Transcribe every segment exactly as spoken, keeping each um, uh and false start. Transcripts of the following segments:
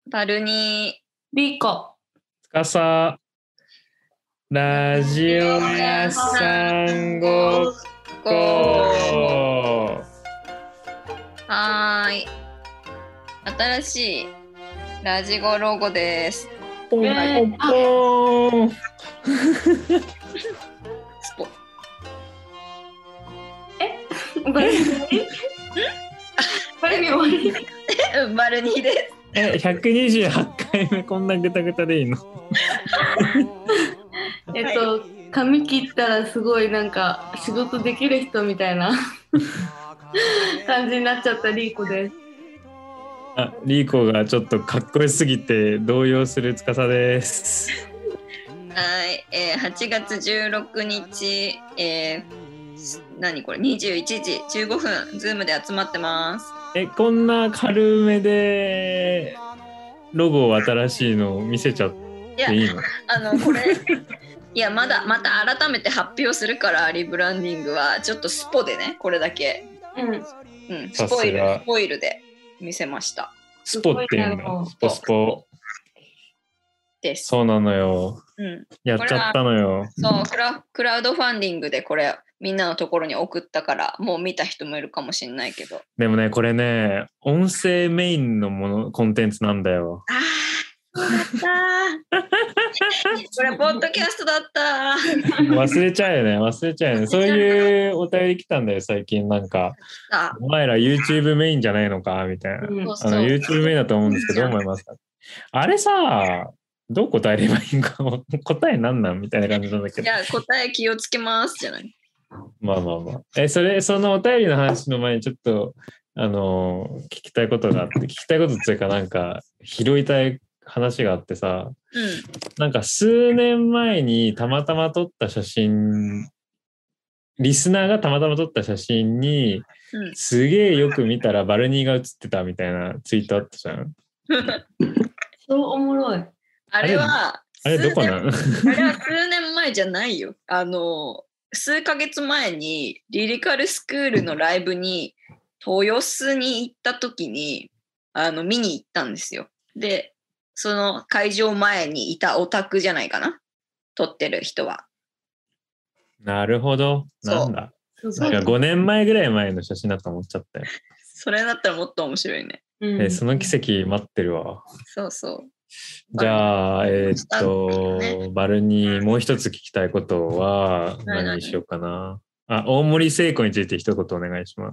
バルニー、 リコ、 つかさ、ラジオ屋さんごっこ。 はーい。新しいラジゴロゴです。 ポンポンポン。 スポ。 え、バルニー？バルニー終わり？ うん、バルニーです。 え、ひゃくにじゅうはちかいめこんなグタグタでいいの？ えっと、髪切ったらすごいなんか仕事できる人みたいな感じになっちゃったリーコです。 あ、リーコがちょっとかっこよすぎて動揺するつかさです。 はい、えー、はちがつじゅうろくにち、えー、何これにじゅういちじじゅうごふんズームで集まってます。 え、こんな軽めでロゴ新しいの見せちゃっていいの？ あのこれいやまだまた改めて発表するからリブランディングはちょっとスポでねこれだけ、 うんうん、スポイルスポイルで見せました。 スポっていうんだ。スポスポです。 そうなのよ、 うん、 やっちゃったのよ。 そうクラ、クラウドファンディングでこれみんなのところに送ったからもう見た人もいるかもしれないけど、 でもねこれね音声メインのものコンテンツなんだよ。 あーそうだったこれポッドキャストだった忘れちゃうよね忘れちゃうよねそういうお便り来たんだよ最近。なんかお前ら YouTube メインじゃないのかみたいな、うん、あの YouTube メインだと思うんですけどどう思いますか？あれさどう答えればいいんか答えなんなんみたいな感じなんだけど、 いや答え気をつけますじゃない。 まあまあまあえそれそのお便りの話の前にちょっとあのー、聞きたいことがあって聞きたいことっていうかなんか拾いたい話があってさ、 うん、 なんか数年前にたまたま撮った写真リスナーがたまたま撮った写真に、うん、すげえよく見たらバルニーが写ってたみたいなツイートあったじゃんそうおもろい。 あれはあれどこなん？あれは数年前じゃないよ。あの数ヶ月前にリリカルスクールのライブに豊洲に行った時にあの見に行ったんですよ。でその会場前にいたオタクじゃないかな撮ってる人は。なるほど。なんだなんかごねんまえぐらい前の写真だと思っちゃったよ。 それだったらもっと面白いね、 うんえその奇跡待ってるわ。 そうそうじゃあえー、っと、ね、バルにもう一つ聞きたいことは何にしようかな。あ、大森聖子について一言お願いします。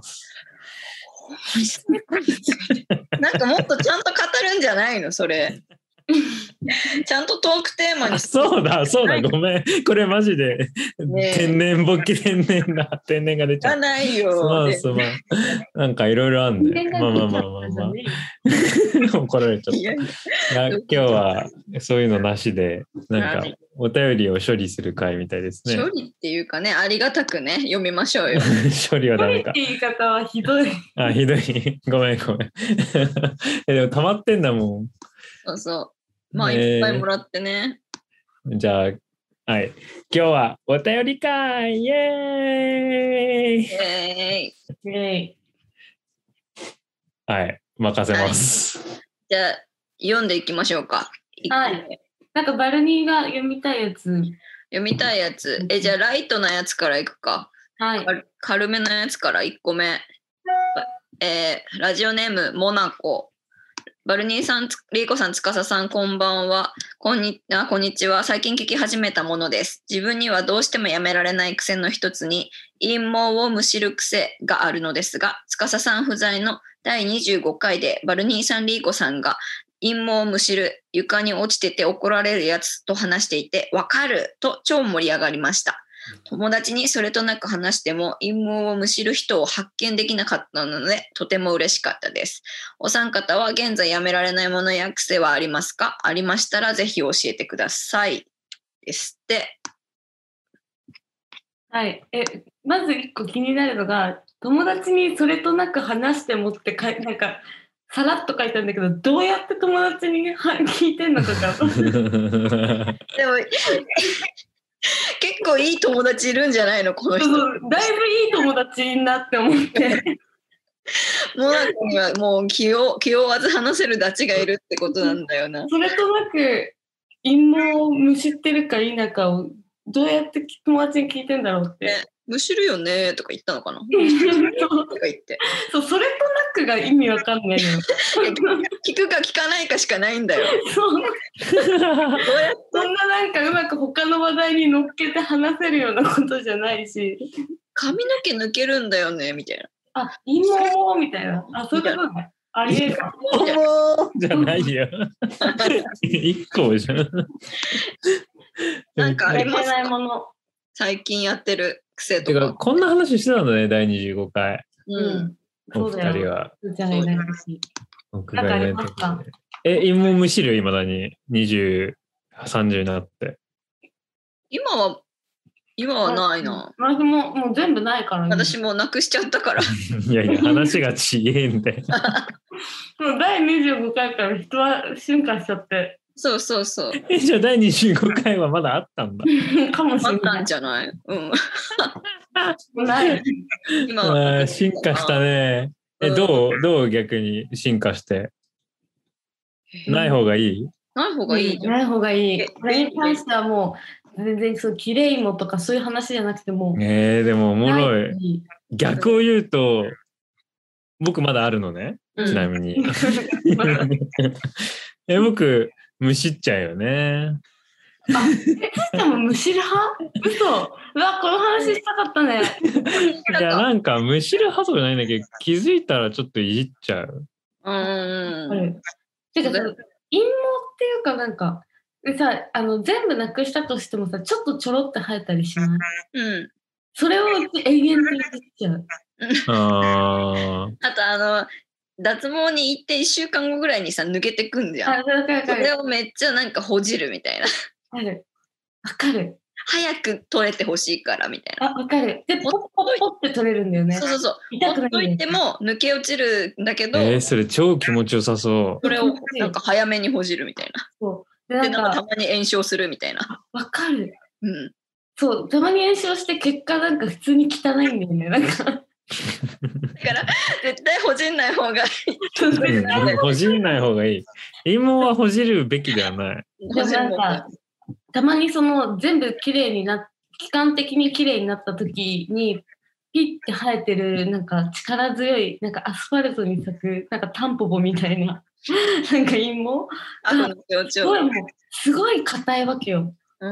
なんかもっとちゃんと語るんじゃないのそれちゃんとトークテーマにそうだそうだごめんこれマジで、ね、天然ボケ天然だ天然が出ちゃう。 ないよ。 すまんすまん。なんかいろいろあんね。まあまあまあまあまあ。怒られちゃった。いや今日はそういうのなしでなんかお便りを処理する会みたいですね。 処理っていうかねありがたくね読みましょうよ。 処理はダメか。 言い方はひどい。 あひどいごめんごめん。でも溜まってんだもん。 そうそう。まあ、いっぱいもらってね。 じゃあ、はい。今日はお便り会イエーイイエーイイエーイはい、任せます。 はい、じゃあ、読んでいきましょうか。 はい。なんかバルニーが読みたいやつ。 読みたいやつ。え、じゃあ、ライトなやつからいくか。 はい。 軽めなやつからいっこめ。えー、ラジオネーム、モナコ。バルニーさん、リーコさん、つかささん、こんばんは。こんに、あ、こんにちは。最近聞き始めたものです。自分にはどうしてもやめられない癖の一つに、陰謀をむしる癖があるのですが、つかささん不在のだいにじゅうごかいで、バルニーさん、リーコさんが、陰謀をむしる、床に落ちてて怒られるやつと話していて、わかると超盛り上がりました。友達にそれとなく話しても陰謀をむしる人を発見できなかったのでとても嬉しかったです。お三方は現在やめられないものや癖はありますか？ありましたらぜひ教えてください。ですって。 はい。え、まず一個気になるのが友達にそれとなく話してもってかなんかさらっと書いたんだけどどうやって友達に聞いてんのとか。 でも結構いい友達いるんじゃないのこの人。 だいぶいい友達になって思ってモナコにはもう気を気負わず話せるダチがいるってことなんだよな。 それとなく陰謀をむしってるか否かをどうやって友達に聞いてんだろうって。 ね、むしるよねとか言ったのかな。とか言って。 そう、それとなくが意味わかんないのよ。 聞くか聞かないかしかないんだよ。 そう。どうやってそんななんかうまく他の話題に乗っけて話せるようなことじゃないし。 髪の毛抜けるんだよねみたいな。 あ、陰謀みたいな。あ、そういうことね。ありえるか。 じゃないよ。一個じゃん。 なんかありますか？ もの最近やってる癖とか。 てかこんな話してたんだね、だいにじゅうごかい。 うん。 お二人は。 僕がいない時に。 え、陰謀むしる今だににじゅう、さんじゅうになって。今は今はないな。 私ももう全部ないから、ね。 私もなくしちゃったから。 いやいや、話がちげえんだよ。 もうだいにじゅうごかいから人は進化しちゃって。 そうそうそう。 え、じゃあだいにじゅうごかいはまだあったんだ。 かもしれない。 あったんじゃない？うん。 ない。 今あ進化したね。え、どうどう逆に進化して。ない方がいい？ ない方がいい。 ない方がいい。これに関してはもう全然そう綺麗もとかそういう話じゃなくても。 えー、でもおもろい。逆を言うと僕まだあるのね。ちなみに。え、僕むしっちゃうよね。 あ、え、でもむしる派？嘘。うわ、この話したかったね。 いや、なんかむしる派じゃないんだけど、気づいたらちょっといじっちゃう。 うん。 てかさ、陰謀っていうかなんかでさ、あの全部なくしたとしてもさ、ちょっとちょろって生えたりしない？ うん。 それを永遠といじっちゃう。 ああとあの脱毛に行っていっしゅうかんごぐらいにさ抜けてくんじゃん。 あ、分かる分かる。 それをめっちゃなんかほじるみたいな。 わかる。わかる。 早く取れてほしいからみたいな。 あ、わかる。で、ポッポッポって取れるんだよね。 そうそうそう。ほっといても抜け落ちるんだけど。 えー、それ超気持ちよさそう。 それをなんか早めにほじるみたいな。 そう。 で、なんかたまに炎症するみたいな。 わかる。 うん。 そう、たまに炎症して結果なんか普通に汚いんだよね。なんか。だから絶対ほじんない方がいい。 うん、ほじんない方がいい。陰謀はほじるべきではない。 でもなんかたまにその全部きれいにな期間的にきれいになった時にピッて生えてるなんか力強いなんかアスファルトに咲くなんかタンポポみたいななんか陰謀すごいもうすごい硬いわけよ。うん、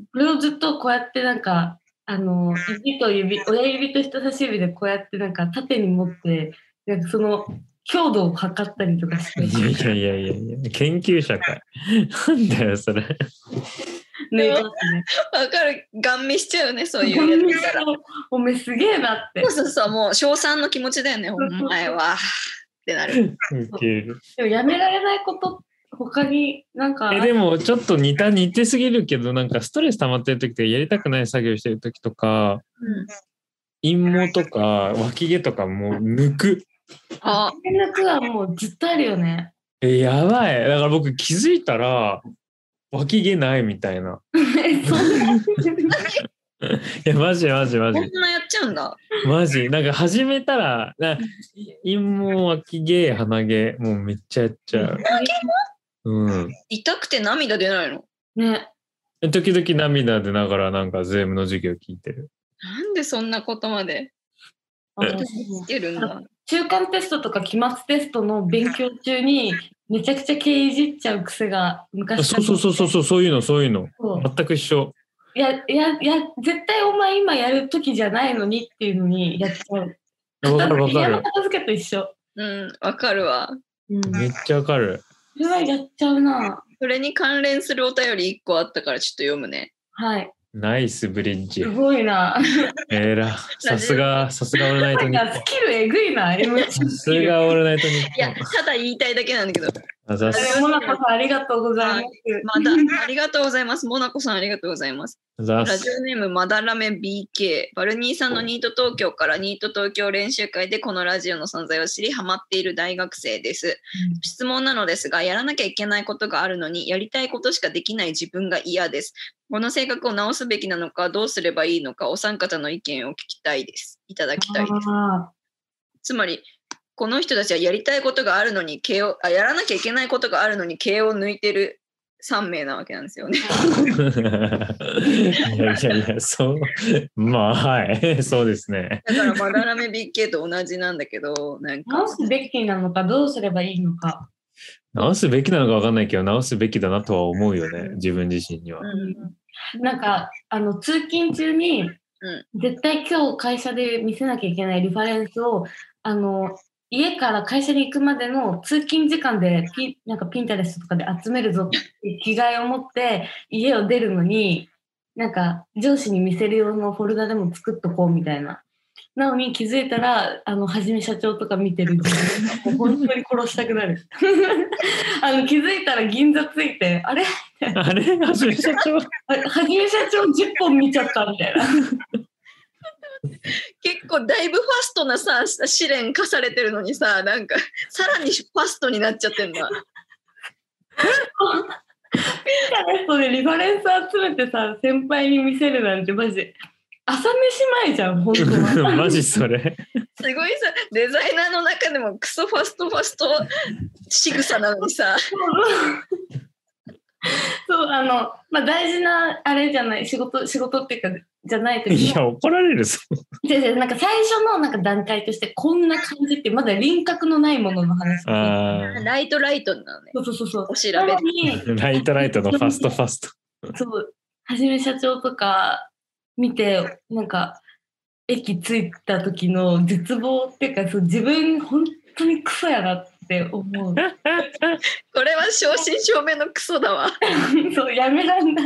これをずっとこうやってなんかあの指と指親指と人差し指でこうやってなんか縦に持ってなんかその強度を測ったりとかして。 いやいやいやいや研究者か。なんだよそれ。 ね、わかる。ガン見しちゃうね、そういうやつから。 おめすげえなって。 そうそうそう、もう称賛の気持ちだよね、お前は。ってなる。 でもやめられないこと他になんか。 え、でもちょっと似た似てすぎるけど、なんかストレス溜まってる時とかやりたくない作業してる時とか、うん、陰毛とか脇毛とかもう抜く。 あ、抜くはもうずっとあるよね。 え、やばい。だから僕気づいたら、脇毛ないみたいな。 え、そんな。いや、マジマジマジ。 こんなやっちゃうんだ。 マジ。なんか始めたら、な陰毛、脇毛、鼻毛、もうめっちゃやっちゃう。 鼻毛も？ うん。 痛くて涙出ないの？ ね。 時々涙出ながらなんか税務の授業聞いてる。 なんでそんなことまでしてるんだ。 中間テストとか期末テストの勉強中にめちゃくちゃ毛いじっちゃう癖が昔から。そうそうそうそう、そういうのそういうの全く一緒。 いやいやいや絶対お前今やる時じゃないのにっていうのにやっちゃう。 わかるわかる。 片付けと一緒。 うんわかるわ、 うん。 めっちゃわかる。 それはやっちゃうな。 それに関連するお便りいっこあったからちょっと読むね。 はい。 ナイスブリッジ。 すごいな。 えら、さすが、さすがオールナイトニッポン。 スキルえぐいな。 さすがオールナイトニッポン。 いや、ただ言いたいだけなんだけど。 あざす。 モナコさんありがとうございます。 まだありがとうございます。モナコさんありがとうございます。ラジオネームまだらめ ビーケー。バルニーさんのニート東京からニート東京練習会でこのラジオの存在を知りハマっている大学生です。うん、質問なのですが、やらなきゃいけないことがあるのにやりたいことしかできない自分が嫌です。この性格を直すべきなのかどうすればいいのかお三方の意見を聞きたいです。いただきたいです。つまりこの人たちはやりたいことがあるのに毛をあやらなきゃいけないことがあるのに毛を抜いてるさん名なわけなんですよね。 いやいやいや、そう、まあはい、そうですね。 だからまだらめ ビーケー と同じなんだけど、なんか直すべきなのかどうすればいいのか。 直すべきなのか分かんないけど、直すべきだなとは思うよね、自分自身には。 うん、なんかあの通勤中に、うん、絶対今日会社で見せなきゃいけないリファレンスをあの家から会社に行くまでの通勤時間でピなんかピンタレストとかで集めるぞって気概を持って家を出るのに、なんか上司に見せる用のフォルダでも作っとこうみたいな。なのに気づいたら、あの、はじめ社長とか見てる自分が本当に殺したくなる。あの、気づいたら銀座ついて、あれあれはじめ社長はじめ社長じゅっぽん見ちゃったみたいな。 結構だいぶファストなさ試練課されてるのにさ、なんかさらにファストになっちゃってんだ。 ピンタレストでリファレンス集めてさ、先輩に見せるなんてマジで朝飯前じゃん、本当は。 マジそれ。 すごいさ、デザイナーの中でもクソファストファスト仕草なのにさ。 そう、あの、まあ、大事なあれじゃない、仕事、仕事っていうか、じゃないとき。 いや、怒られるぞ。 じゃじゃなんか最初のなんか段階として、こんな感じって、まだ輪郭のないものの話。 あライトライトなのね。 そうそうそう。 お調べ。 ライトライトのファストファスト。 そう、はじめ社長とか見て、なんか、駅着いた時の絶望っていうか、そう自分本当にクソやなって思う。これは正真正銘のクソだわ。 そう、やめらんない。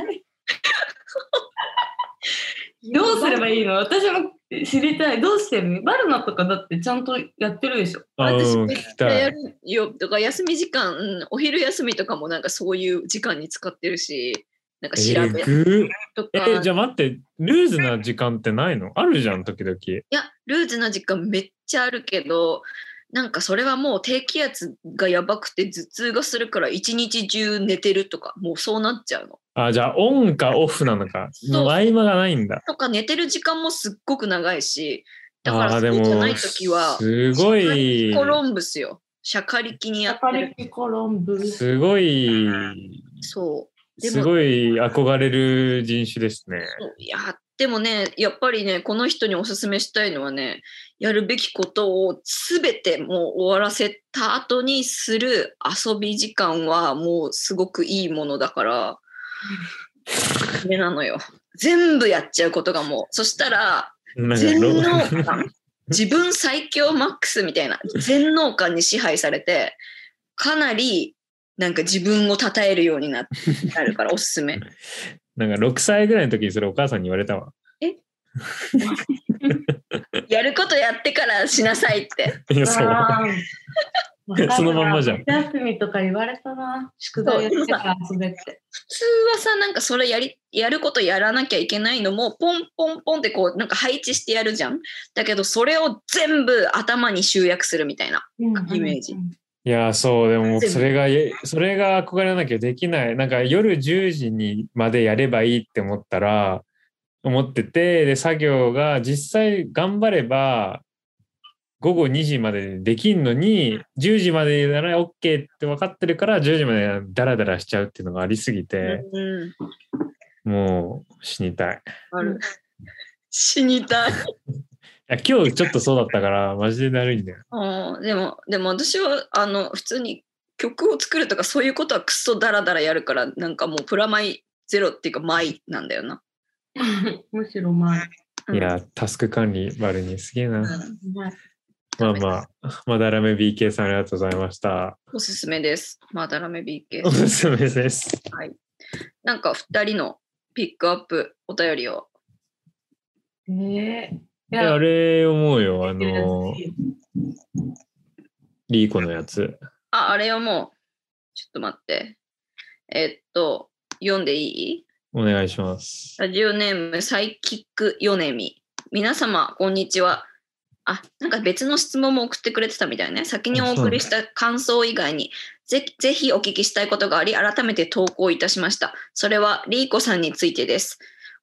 どうすればいいの？私も知りたい。どうしてる？バルナとかだってちゃんとやってるでしょ。 私めっちゃやるよ。とか休み時間、うん、お昼休みとかもなんかそういう時間に使ってるし、なんか調べるとか。 えー、じゃあ待って、ルーズな時間ってないの？あるじゃん、時々。いや、ルーズな時間めっちゃあるけど、なんかそれはもう低気圧がやばくて頭痛がするから一日中寝てるとか、もうそうなっちゃうの。 あ、じゃあオンかオフなのか。の合間がないんだ。 とか寝てる時間もすっごく長いし、だからそうじゃないときは、 すごい。 コロンブスよ。シャカリキにやってる。 シャカリキコロンブス。 すごい。 そう。 すごい憧れる人種ですね。 いや、でもね、やっぱりね、この人におすすめしたいのはね、やるべきことをすべてもう終わらせた後にする遊び時間はもうすごくいいものだから、これなのよ。全部やっちゃうことがもう。そしたら、全能感、自分最強マックスみたいな、全能感に支配されて、かなりなんか自分を称えるようになるからおすすめ。 なんかろくさいぐらいの時にそれお母さんに言われたわ。 えやることやってからしなさいって。 いや、そう。そのまんまじゃん。 休みとか言われたな。宿題やってから遊べって。 普通はさ、なんかそれやり、やることやらなきゃいけないのも、ポンポンポンってこう、なんか配置してやるじゃん。だけど、それを全部頭に集約するみたいなイメージ。うんうんうん、 いや、そう、でもそれが、それが憧れなきゃできない。なんか夜じゅうじにまでやればいいって思ったら、思ってて、で、作業が実際頑張れば、ごごにじまでできんのに、じゅうじまでなら OK って分かってるから、じゅうじまでダラダラしちゃうっていうのがありすぎて、うん、もう死にたい。 ある。死にたい。 いや今日ちょっとそうだったからマジでだるいんだよ。 あでもでも私はあの普通に曲を作るとかそういうことはクソダラダラやるから、なんかもうプラマイゼロっていうかマイなんだよな。 むしろマイ。 いやタスク管理バルにすげえな。うん、まあまあまだらめ ビーケー さんありがとうございました。 おすすめです。まだらめ ビーケーおすすめです。 はい。なんかふたりのピックアップお便りを。 えーいやあれ思うよ、あのリーコのやつ。 あ、あれをもうちょっと待って。えっと読んでいい？ お願いします。 ラジオネームサイキックヨネミ。皆様こんにちは。あ、なんか別の質問も送ってくれてたみたいね。先にお送りした感想以外にぜぜひお聞きしたいことがあり、改めて投稿いたしました。それはリーコさんについてです。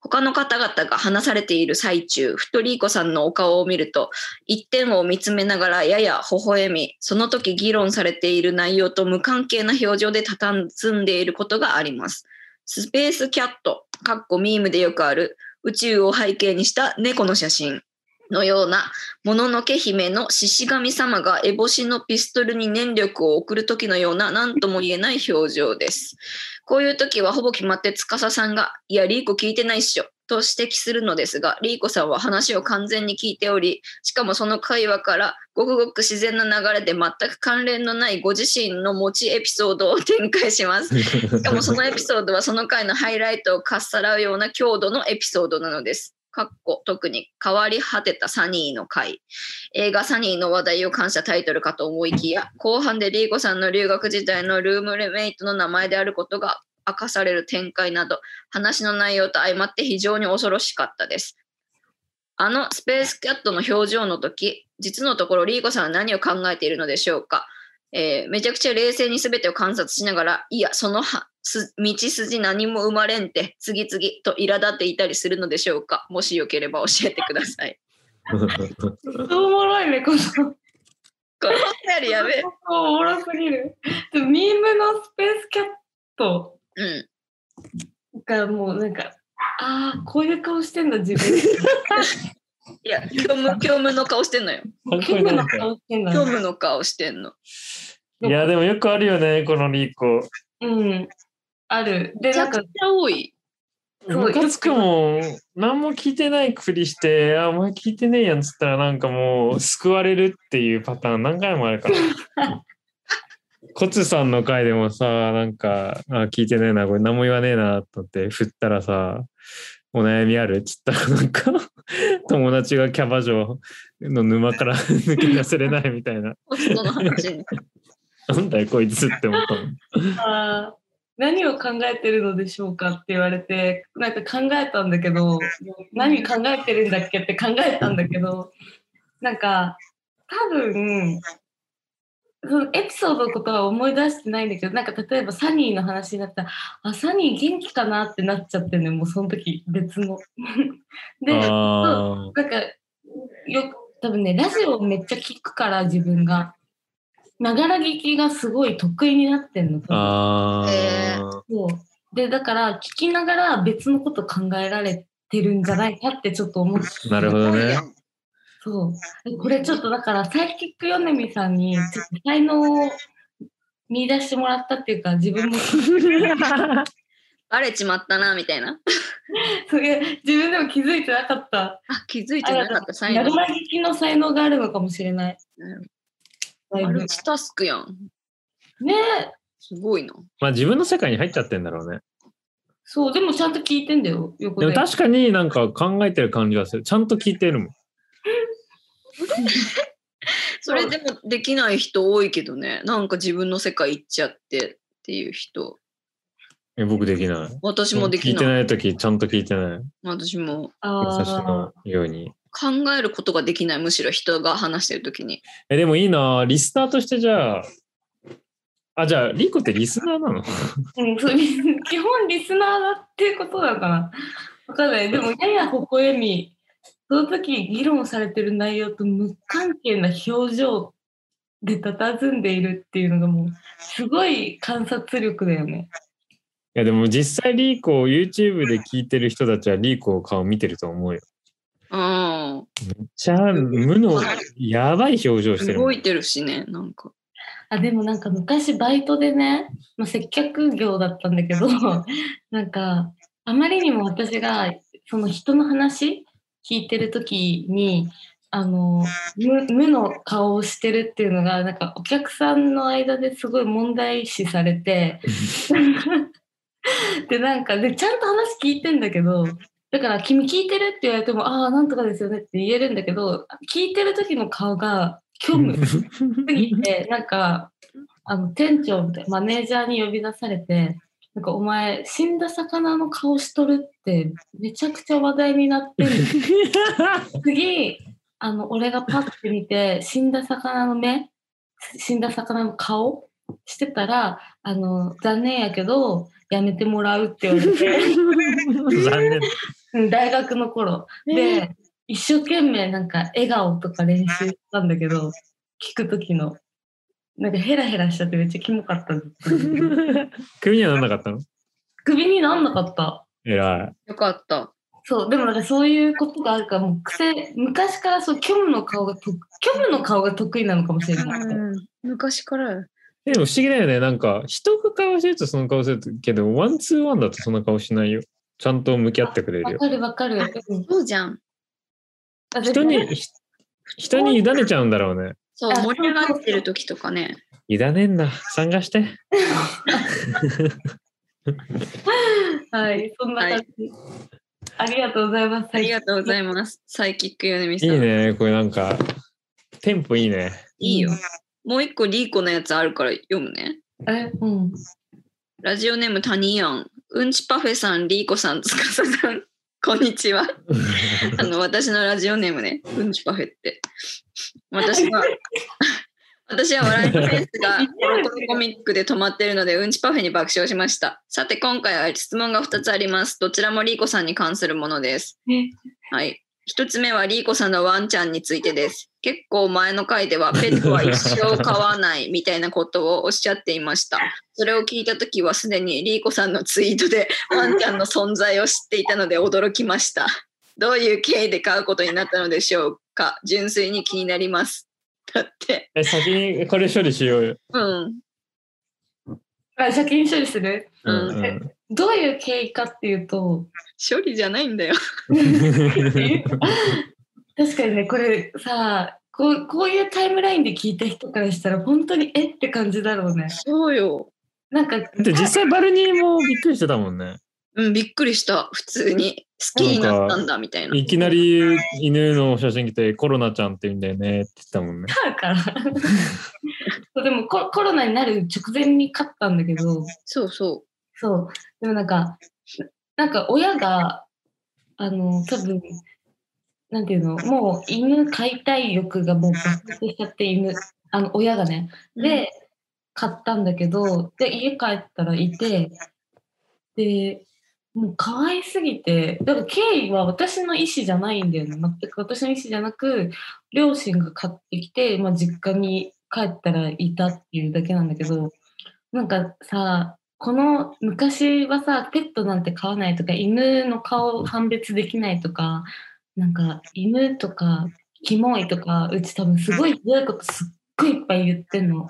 他の方々が話されている最中、ふとリーコさんのお顔を見ると、一点を見つめながらやや微笑み、その時議論されている内容と無関係な表情で佇んでいることがあります。スペースキャット、かっこミームでよくある宇宙を背景にした猫の写真のような、もののけ姫の獅子神様が烏帽子のピストルに念力を送る時のような何とも言えない表情です。こういう時はほぼ決まって司さんが、いや、リーコ聞いてないっしょ、と指摘するのですが、リーコさんは話を完全に聞いており、しかもその会話からごくごく自然な流れで全く関連のないご自身の持ちエピソードを展開します。しかもそのエピソードはその回のハイライトをかっさらうような強度のエピソードなのです。かっこ特に変わり果てたサニーの回。映画サニーの話題を冠したタイトルかと思いきや、後半でリーコさんの留学時代のルームメイトの名前であることが明かされる展開など、話の内容と相まって非常に恐ろしかったです。あのスペースキャットの表情の時、実のところリーコさんは何を考えているのでしょうか。えー、めちゃくちゃ冷静に全てを観察しながら、いや、そのは道筋何も生まれんって次々と苛立っていたりするのでしょうか。もしよければ教えてください。 おもろいね、この。 この二人やべえ。 おもろすぎる。でもミームのスペースキャットがもうなんか、ああ、こういう顔してんだ、自分。 いや、虚無、虚無の顔してんのよ。 虚無の顔してんの。 虚無の顔してんの。 いや、でもよくあるよね、このリーコ。 うん。ある。 で、めちゃくちゃ多い。 ムカつくもん。何も聞いてないふりして、あ、お前聞いてねえやんっつったらなんかもう救われるっていうパターン何回もあるから。コツさんの回でもさ、なんか、あ、聞いてねえな、これ何も言わねえなと思って振ったらさ、お悩みあるっつったらなんか友達がキャバ嬢の沼から抜け出せれないみたいな。 ホストの話に。 なんだよこいつって思ったもん。 あ、何を考えてるのでしょうかって言われて、なんか考えたんだけど、何考えてるんだっけって考えたんだけど、なんか多分そのエピソードのことは思い出してないんだけど、なんか例えばサニーの話になったら、あ、サニー元気かなってなっちゃってるのよ、もうその時別の。で、なんかよく多分ね、ラジオめっちゃ聞くから自分が。ながら聞きがすごい得意になってんの。 あえー、そうでだから聞きながら別のこと考えられてるんじゃないかってちょっと思って。 なるほどね。 そうこれちょっとだからサイキックヨネミさんにちょっと才能を見出してもらったっていうか、自分もバレちまったなみたいな。 それ自分でも気づいてなかった。 あ、気づいてなかった才能。 ながら聞きの才能があるのかもしれない。うんマルチタスクやん。 ねえ。 すごいな。 まあ自分の世界に入っちゃってんだろうね。 そう、でもちゃんと聞いてんだよ、横で。 でも確かになんか考えてる感じがする。ちゃんと聞いてるもん。 それでもできない人多いけどね。なんか自分の世界行っちゃってっていう人。 え、僕できない。 私もできない。 聞いてないときちゃんと聞いてない。 私も。 優しのように。 考えることができない、むしろ人が話してるときに。 え、でもいいな、リスナーとしてじゃあ、あ、じゃあ、リコってリスナーなの？ うん、そう基本リスナーだっていうことなのかな。わかんない。でも、やや微笑み、その時議論されてる内容と無関係な表情で佇んでいるっていうのがもう、すごい観察力だよね。 いや、でも実際リーコを YouTube で聞いてる人たちはリーコを顔見てると思うよ。 うん。 めっちゃ無のやばい表情してる。 動いてるしね、なんか。 あ、でもなんか昔バイトでね、まあ、接客業だったんだけど、なんかあまりにも私がその人の話聞いてる時に、あの 無, 無の顔をしてるっていうのがなんかお客さんの間ですごい問題視されてでなんかでちゃんと話聞いてんだけど、だから君聞いてるって言われても、ああなんとかですよねって言えるんだけど、聞いてる時の顔が虚無すぎてなんかあの店長みたいなマネージャーに呼び出されて、なんかお前死んだ魚の顔しとるってめちゃくちゃ話題になってる次あの俺がパッて見て死んだ魚の目死んだ魚の顔してたら、あの残念やけどやめてもらうって言われて残念。 大学の頃で一生懸命なんか笑顔とか練習したんだけど、聞く時のなんかヘラヘラしちゃってめっちゃキモかった首にはなんなかったの？ 首になんなかった。 偉い。 よかった。 そう、でもなんかそういうことがあるから、もう癖、昔からそう、虚無の顔がと、虚無の顔が得意なのかもしれない。 うん、昔から。 でも不思議だよね。なんか、人が顔してるとその顔するけど、ワンツーワンだとそんな顔しないよ。ちゃんと向き合ってくれるよ。 わかるわかる。 そうじゃん。 人に、人に委ねちゃうんだろうね。 そう、盛り上がってる時とかね。 委ねんな。参加して。 はい、そんな感じ。はい、ありがとうございます。 ありがとうございます。サイキックヨネミさん。 いいね。これなんか、テンポいいね。 いいよ。もう一個リーコのやつあるから読むね。 え、うん。 ラジオネームタニヤン。うんちパフェさん、リーコさん、つかささん。こんにちは。あの、私のラジオネームね。うんちパフェって。私は、私は笑いのペースがコロコロコミックで止まっているので、うんちパフェに爆笑しました。さて、今回は質問がふたつあります。どちらもリーコさんに関するものです。はい。ひとつめはリーコさんのワンちゃんについてです。結構前の回ではペットは一生飼わないみたいなことをおっしゃっていました。それを聞いたときはすでにリーコさんのツイートでワンちゃんの存在を知っていたので驚きました。どういう経緯で飼うことになったのでしょうか。純粋に気になります。だって。 え、先にこれ処理しようよ。 うん。 あ、先に処理する、 うんうん、 どういう経緯かっていうと、 処理じゃないんだよ。 確かにね、これさ、こう、こういうタイムラインで聞いた人からしたら本当にえって感じだろうね。 そうよ。 なんか、 実際バルニーもびっくりしてたもんね。 うん、びっくりした。普通に好きになったんだみたいな。 いきなり犬の写真来てコロナちゃんって言うんだよねって言ってたもんね。 だからでもココロナになる直前に飼ったんだけど。 そうそう。 そう。でもなんか、なんか親が、あの、多分、なんていうの、もう犬飼いたい欲がもう爆発しちゃって犬、あの、親がね。で、飼ったんだけど、で、家帰ったらいて、で、もう可愛すぎて、だから経緯は私の意思じゃないんだよね。全く私の意思じゃなく、両親が買ってきて、まあ、実家に帰ったらいたっていうだけなんだけど、なんかさ、この昔はさ、ペットなんて飼わないとか、犬の顔を判別できないとか、なんか犬とかキモいとか、うち多分すごいひどいことすっごいいっぱい言ってんの。うん、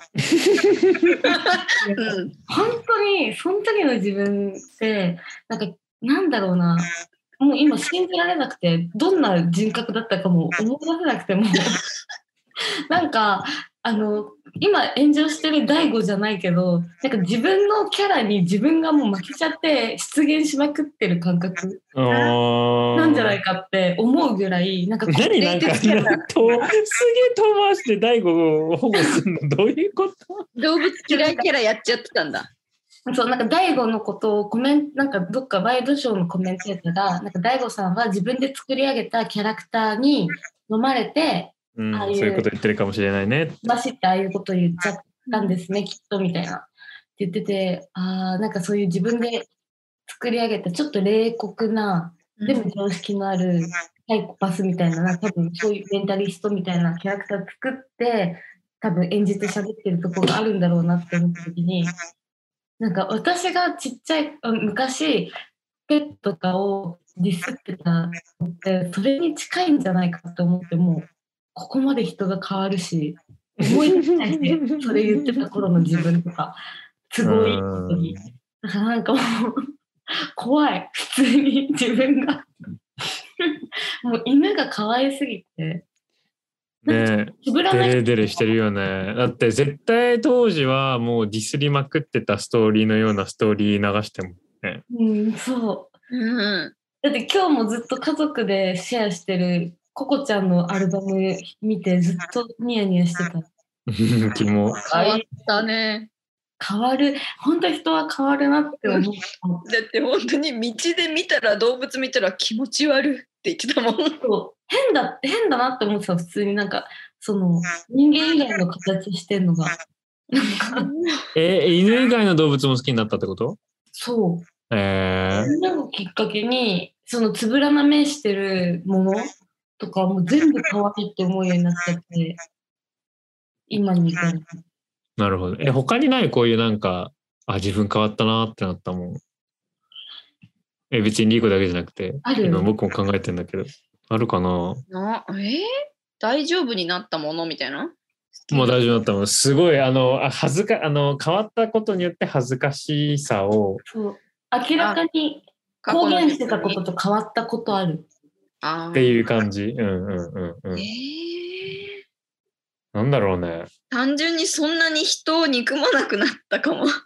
本当にその時の自分ってなんかなんだろうな、もう今信じられなくて、どんな人格だったかも思い出せなくてもなんかあの今炎上してる大悟じゃないけど、なんか自分のキャラに自分がもう負けちゃって出現しまくってる感覚なんじゃないかって思うぐらい、なんか何なんかすげえ遠回して大悟を保護するのどういうこと？ 動物嫌いキャラやっちゃってたんだ。 そう、なんか大悟のことをコメント、なんかどっかワイドショーのコメンテーターが、なんか大悟さんは自分で作り上げたキャラクターに飲まれて、 うん、ああいうそういうこと言ってるかもしれないね。 バシってああいうこと言っちゃったんですね、きっとみたいなって言ってて、ああ、なんかそういう自分で作り上げたちょっと冷酷な、でも常識のあるサイコパスみたいな、なんか多分そういうメンタリストみたいなキャラクター作って、多分演じて喋ってるところがあるんだろうなって思った時に、なんか私がちっちゃい昔ペットとかをディスってたのってそれに近いんじゃないかって思って、もうここまで人が変わるし、思い出せないしそれ言ってた頃の自分とかすごいことに、だからなんかもう怖い、普通に自分がもう犬が可愛すぎてねえ、デレデレしてるよね。だって絶対当時はもうディスりまくってたストーリーのようなストーリー流してもね。 うん、そう、うん、だって今日もずっと家族でシェアしてるココちゃんのアルバム見てずっとニヤニヤしてた。 キモ。 変わったね。 変わる、本当人は変わるなって思った。 だって本当に道で見たら、動物見たら気持ち悪いって言ってたもん。 そう、変だ変だなって思ってた。普通になんかその人間以外の形してんのがえ、犬以外の動物も好きになったってこと？ そう。 えー、 そんなのきっかけに、そのつぶらな目してるものとかも全部可愛いって思うようになっちゃって、今に至る。 なるほど。え、他にないこういうなんか、あ、自分変わったなってなったもん。え、別にリーコだけじゃなくて、 ある今僕も考えてんだけど、あるかな？ なえー、大丈夫になったものみたいな？ もう大丈夫だったもん。すごい、あの、あ恥ずか、あの、変わったことによって恥ずかしさを。 そう。明らかに公言してたことと変わったことある。 あっていう感じ。うんうんうんうん。えー、なんだろうね。 単純にそんなに人を憎まなくなったかも。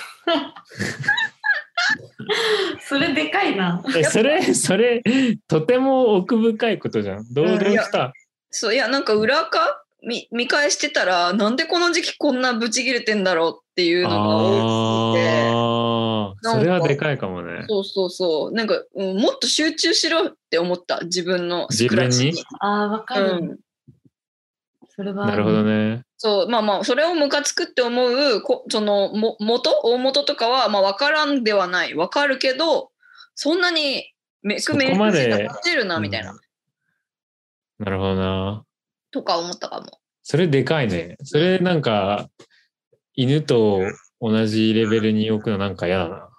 それでかいな。 え、それ、それ、とても奥深いことじゃん。どう、どうした？ そう、いや、なんか裏か見、見返してたら、なんでこの時期こんなブチ切れてんだろうっていうのが多くて。 ああ、それはでかいかもね。 そうそうそう。なんか、うん、もっと集中しろって思った。自分の自分に。 ああ、わかる。うん、それはなるほどね。 そう、まあまあ、それをムカつくって思う、こそのも元大元とかは、まあ分からんではない。分かるけど、そんなにめくめくしが出るな、みたいな、うん。 なるほどな。 とか思ったかも。 それでかいね。それなんか、犬と同じレベルに置くのなんか嫌だな。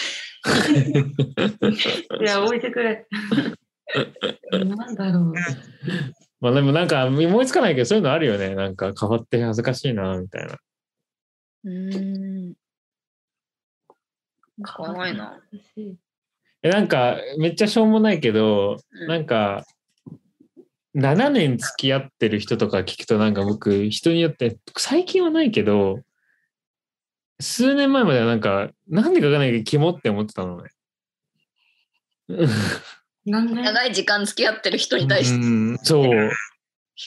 いや、置いてくれ。なんだろう。 まあでもなんか思いつかないけど、そういうのあるよね。なんか変わって恥ずかしいな、みたいな。 うーん。かわいいな。 え、なんかめっちゃしょうもないけど、うん、なんか、ななねん付き合ってる人とか聞くとなんか僕、人によって、最近はないけど、数年前まではなんか、なんでかわかんないけど、キモって思ってたのね。 なんで長い時間付き合ってる人に対して。 うん、そう。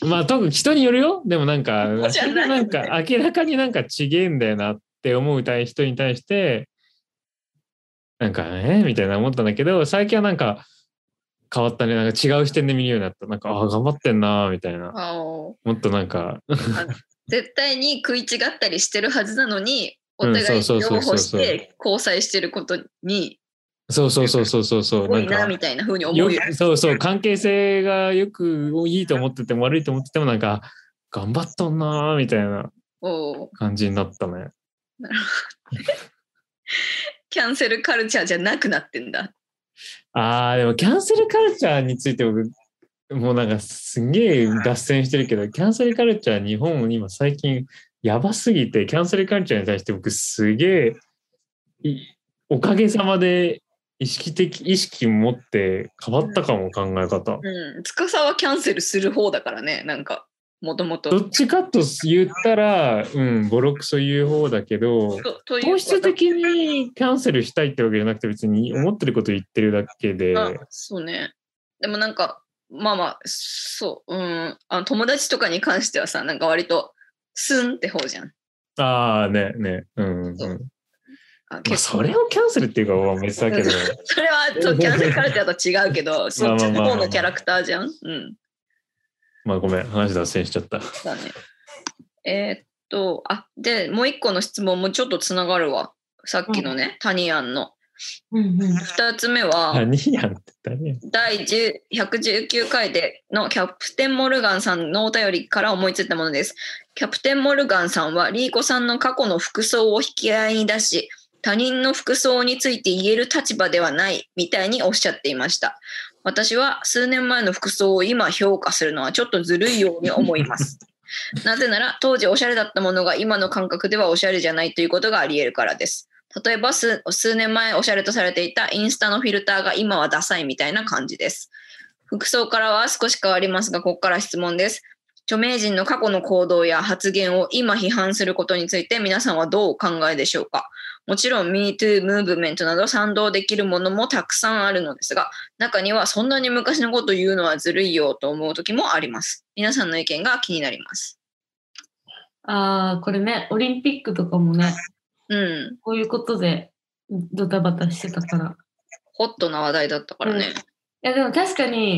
まあ、特に人によるよ。でもなんか、なんか明らかになんかちげえんだよなって思う人に対して、なんか、えー、みたいな思ったんだけど、最近はなんか、変わったね。なんか違う視点で見るようになった。なんか、ああ、頑張ってんなみたいな。もっとなんか。 絶対に食い違ったりしてるはずなのに、お互い擁護して交際してることに、 そうそうそうそうそうそう。 なんかみたいな風に思うよ。 そうそう、関係性がよくいいと思ってても悪いと思っててもなんか、頑張っとんなみたいな感じになったね。 なるほど。キャンセルカルチャーじゃなくなってんだ。 ああ、でもキャンセルカルチャーについて僕、もうなんかすんげえ脱線してるけど、キャンセルカルチャー日本今最近やばすぎて、キャンセルカルチャーに対して僕すげえ、おかげさまで意識的、意識持って変わったかも、考え方。 うん。司はキャンセルする方だからね、なんか、もともと。 どっちかと言ったら、うん、ボロクソ言う方だけど、本質的にキャンセルしたいってわけじゃなくて、別に思ってること言ってるだけで。 あ、そうね。でもなんか、まあまあ、そう、うん、あの友達とかに関してはさ、なんか割と、スンって方じゃん。 ああ、ね、ね、うん、うん。まあ、それをキャンセルっていうかは別だけど。 それはそうキャンセルカルチャーと違うけど、そっちの方のキャラクターじゃん。うん。 まあごめん、話脱線しちゃった。 だね。えー、っと、あ、で、もう一個の質問もちょっとつながるわ。さっきのね、うん、タニアンの。二つ目は、 タニアンって誰？ 第ひゃくじゅうきゅうかいでのキャプテンモルガンさんのお便りから思いついたものです。キャプテンモルガンさんは、リーコさんの過去の服装を引き合いに出し、他人の服装について言える立場ではないみたいにおっしゃっていました。私は数年前の服装を今評価するのはちょっとずるいように思います。なぜなら当時おしゃれだったものが今の感覚ではおしゃれじゃないということがあり得るからです。例えば 数, 数年前おしゃれとされていたインスタのフィルターが今はダサいみたいな感じです。服装からは少し変わりますが、ここから質問です。著名人の過去の行動や発言を今批判することについて皆さんはどうお考えでしょうか。もちろん MeToo ムーブメントなど賛同できるものもたくさんあるのですが、中にはそんなに昔のことを言うのはずるいよと思う時もあります。皆さんの意見が気になります。 ああ、これね、オリンピックとかもね、 うん、 こういうことでドタバタしてたから。 ホットな話題だったからね。 うん、いやでも確かに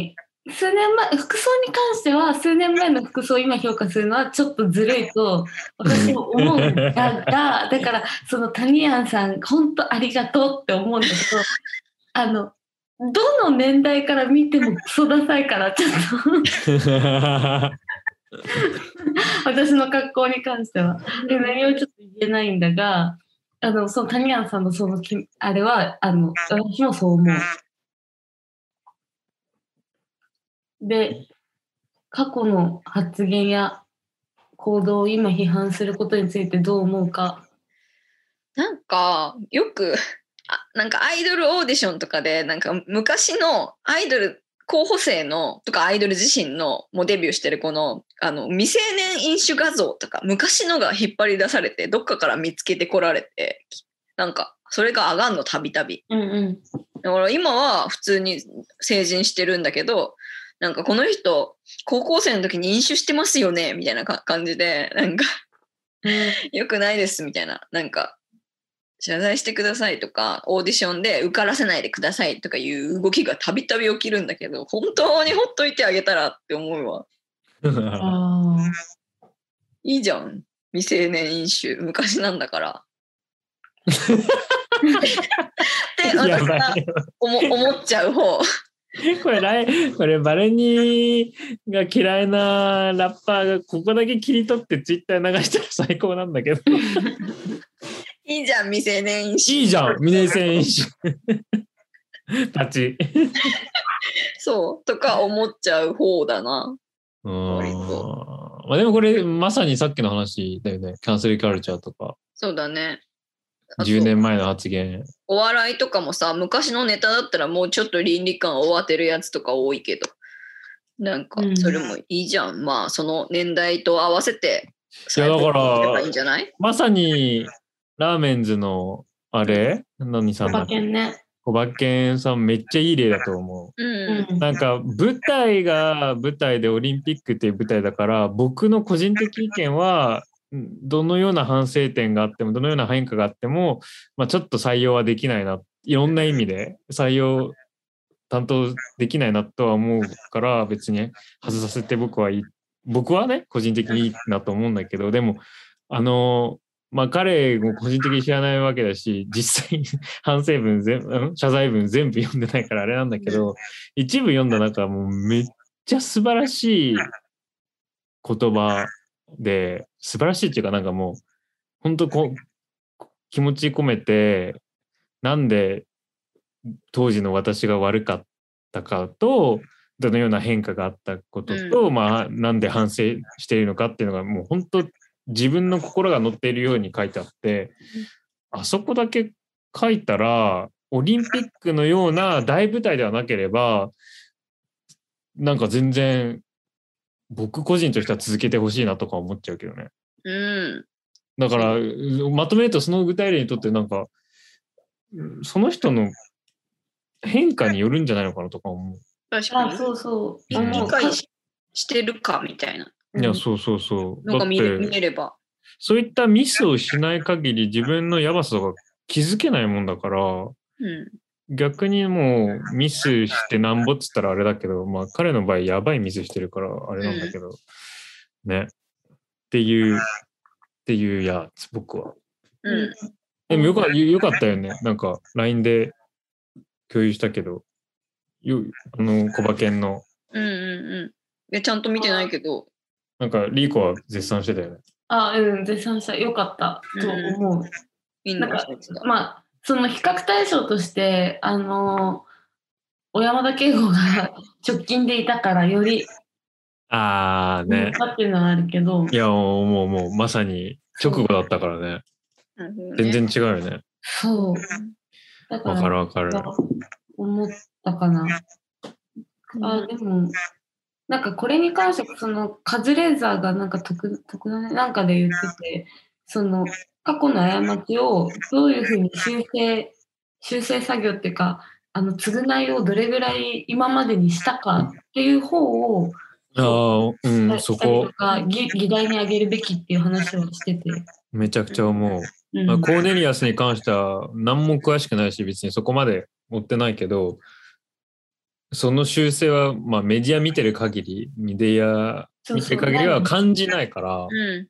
数年前、服装に関しては、数年前の服装を今評価するのはちょっとずるいと私も思うんだが、だから、そのタニヤンさん、本当ありがとうって思うんだけど、あの、どの年代から見てもクソダサいから、ちょっと私の格好に関しては。で、何をちょっと言えないんだが、あの、そのタニヤンさんのそのき、あれは、あの、私もそう思う。で、過去の発言や行動を今批判することについてどう思うか。 なんかよくあなんかアイドルオーディションとかでなんか昔のアイドル候補生のとかアイドル自身のもうデビューしてる子のあの未成年飲酒画像とか昔のが引っ張り出されてどっかから見つけてこられてなんかそれが上がんのたびたび。だから今は普通に成人してるんだけどなんかこの人高校生の時に飲酒してますよねみたいな感じでなんかよくないですみたいななんか謝罪してくださいとかオーディションで受からせないでくださいとかいう動きがたびたび起きるんだけど本当にほっといてあげたらって思うわ。いいじゃん未成年飲酒昔なんだからって私が思, 思っちゃう方これライこれバルニーが嫌いなラッパーがここだけ切り取ってツイッター流したら最高なんだけどいいじゃん未成年飲酒いいじゃん未成年飲酒たちそうとか思っちゃう方だな。 割とまあでもこれまさにさっきの話だよねキャンセルカルチャーとか。 そうだねじゅうねんまえの発言。 お笑いとかもさ昔のネタだったらもうちょっと倫理観を当てるやつとか多いけどなんかそれもいいじゃん、うん、まあその年代と合わせていやだからいいんじゃない？ まさにラーメンズのあれ、うん、何さんだっけ？コバケンさんめっちゃいい例だと思う、うん、なんか舞台が舞台でオリンピックっていう舞台だから僕の個人的意見はどのような反省点があってもどのような変化があっても、まあ、ちょっと採用はできないないろんな意味で採用担当できないなとは思うから別に外させて僕はいい僕はね個人的にいいなと思うんだけどでもあのまあ彼も個人的に知らないわけだし実際に反省文全部謝罪文全部読んでないからあれなんだけど一部読んだ中はもうめっちゃ素晴らしい言葉で素晴らしいっていうかなんかもう本当こ気持ち込めてなんで当時の私が悪かったかとどのような変化があったことと、うん、まあなんで反省しているのかっていうのがもう本当自分の心が乗っているように書いてあって、うん、あそこだけ書いたらオリンピックのような大舞台ではなければなんか全然僕個人としては続けてほしいなとか思っちゃうけどね。 うん。 だからまとめるとその具体例にとってなんかその人の変化によるんじゃないのかなとか思う。 確かに。そうそう。理解してるかみたいな。 いやそうそうそう。 なんか見れ、見れば。 そういったミスをしない限り自分のやばさが気づけないもんだから。うん。逆にもうミスしてなんぼっつったらあれだけど、まあ彼の場合やばいミスしてるからあれなんだけど、うん、ねっていうっていうやつ僕は。うん。でもよかよかったよね。なんか ライン で共有したけど、よあのコバケンの。 うんうんうん。でちゃんと見てないけど。 なんかリーコは絶賛してたよね。 あうん絶賛したよかったと思う。うん、いいんだなんかまあ。その比較対象としてあの小山田圭吾が直近でいたからよりああねっていうのはあるけどいやもうもうもうまさに直後だったからね全然違うよねそうだからわかるわかる思ったかなあでもなんかこれに関してそのカズレーザーがなんか特特なんかで言っててその過去の過ちをどういうふうに修正、修正作業っていうか、あの償いをどれぐらい今までにしたかっていう方を、 あうん、そこ議議題に上げるべきっていう話をしてて。 めちゃくちゃ思う。うんまあ、コーネリアスに関しては何も詳しくないし、別にそこまで持ってないけど、 その修正は、まあ、メディア見てる限り、メディア見てる限りは感じないから、 うん、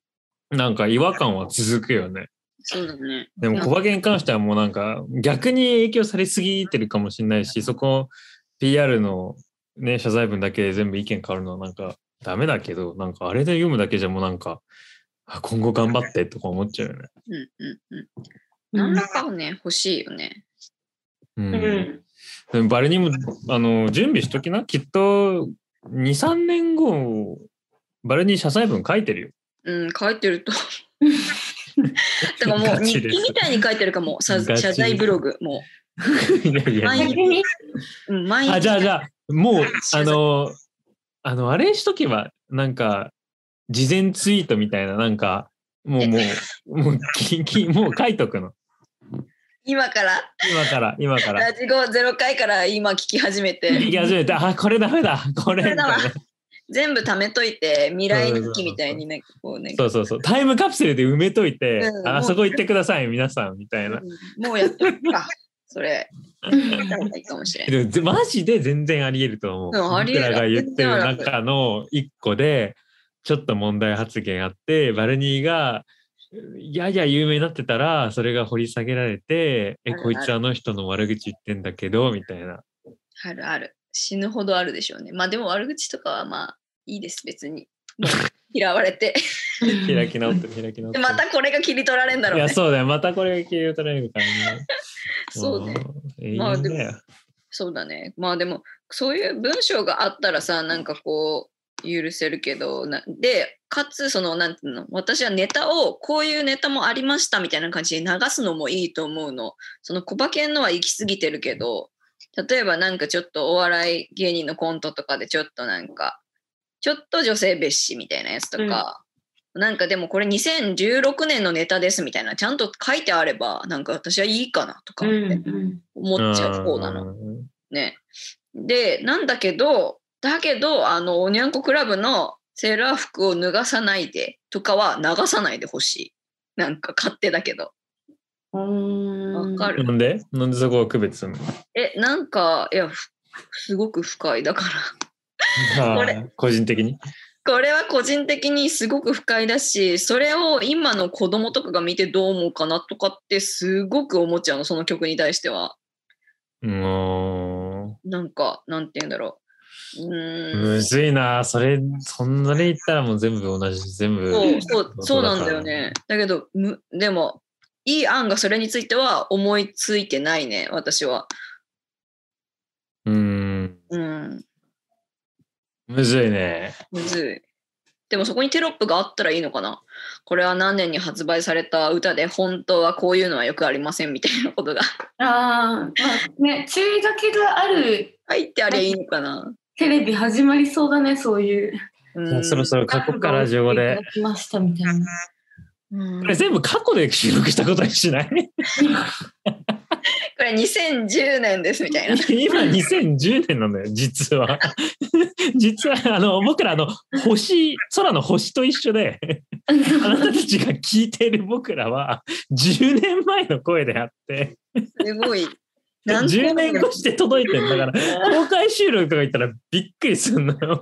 なんか違和感は続くよね。 そうだね。 でも、小馬券に関してはもうなんか、逆に影響されすぎてるかもしれないし、そこ、ピーアール のね、謝罪文だけで全部意見変わるのはなんかダメだけど、なんかあれで読むだけじゃもうなんか、今後頑張ってとか思っちゃうよね。 うんうんうん。何らかをね、欲しいよね。 うん。うん、でもバルニーも、あの、準備しときな。きっと、に、さんねんご、バルニー謝罪文書いてるよ。 うん、書いてると。だからもう日記みたいに書いてるかも。謝罪ブログ、もう。いやいや。毎日。 うん、毎日。あ、じゃあじゃあ、もう、あの、あの、あれしとけば、なんか、事前ツイートみたいな、なんか、もう、もう、もう、ききもう書いとくの。 今から今から、今から。 ラジゴゼロかいから今聞き始めて。 聞き始めて、あ、これダメだ、これ。これだわ。 全部貯めといて、未来日記みたいにね、こうね。 そうそうそう。タイムカプセルで埋めといて、うん、あそこ行ってください、皆さん、みたいな。 うん、もうやっとくか、それ。いいかもしれん。 マジで全然あり得ると思う。うん、あり得る。僕らが言ってる中の一個で、ちょっと問題発言あって、バルニーが、やや有名になってたら、それが掘り下げられて、え、こいつあの人の悪口言ってんだけど、みたいな。 あるある。死ぬほどあるでしょうね。まあでも悪口とかはまあいいです、別に。もう嫌われて。 開き直って開き直って。 またこれが切り取られるんだろうね。 いや、そうだよ。またこれが切り取られるからね。 そうね。まあでも、そうだね。まあでも、そういう文章があったらさ、なんかこう、許せるけどなでかつそのなんていうの私はネタをこういうネタもありましたみたいな感じで流すのもいいと思うの。その小馬券のは行き過ぎてるけど、例えばなんかちょっとお笑い芸人のコントとかでちょっとなんかちょっと女性蔑視みたいなやつとか、うん、なんかでもこれにせんじゅうろくねんのネタですみたいなちゃんと書いてあればなんか私はいいかなとかって思っちゃう方なの、うんうん、ね。でなんだけどだけどあのおにゃんこクラブのセーラー服を脱がさないでとかは流さないでほしい。なんか勝手だけど。わかる。 なんでなんでそこを区別するの？ えなんかいやすごく不快だからこれ個人的にこれは個人的にすごく不快だし、それを今の子供とかが見てどう思うかなとかってすごく思っちゃうの、その曲に対しては。 うーんなんかなんて言うんだろう。 むずいな、それ、そんなに言ったらもう全部同じ、全部。 そう、そう、そうなんだよね。だけど、むでも、いい案がそれについては思いついてないね、私は。 うーん。 うん。 むずいね。 むずい。でもそこにテロップがあったらいいのかな。これは何年に発売された歌で、本当はこういうのはよくありませんみたいなことが。 ああ、まあね、注意書きがある。 入ってあればいいのかな。 テレビ始まりそうだね、そういう。 うん、そろそろ過去からラジオで。 来ましたみたいな。 うん、これ全部過去で収録したことにしないこれにせんじゅうねんですみたいな。 今にせんじゅうねんなんだよ、実は。実は、あの、僕らの星、空の星と一緒で、あなたたちが聞いている僕らはじゅうねんまえの声であって。 すごい。 じゅうねん越して届いてんだから、公開収録とか言ったらびっくりするのよ。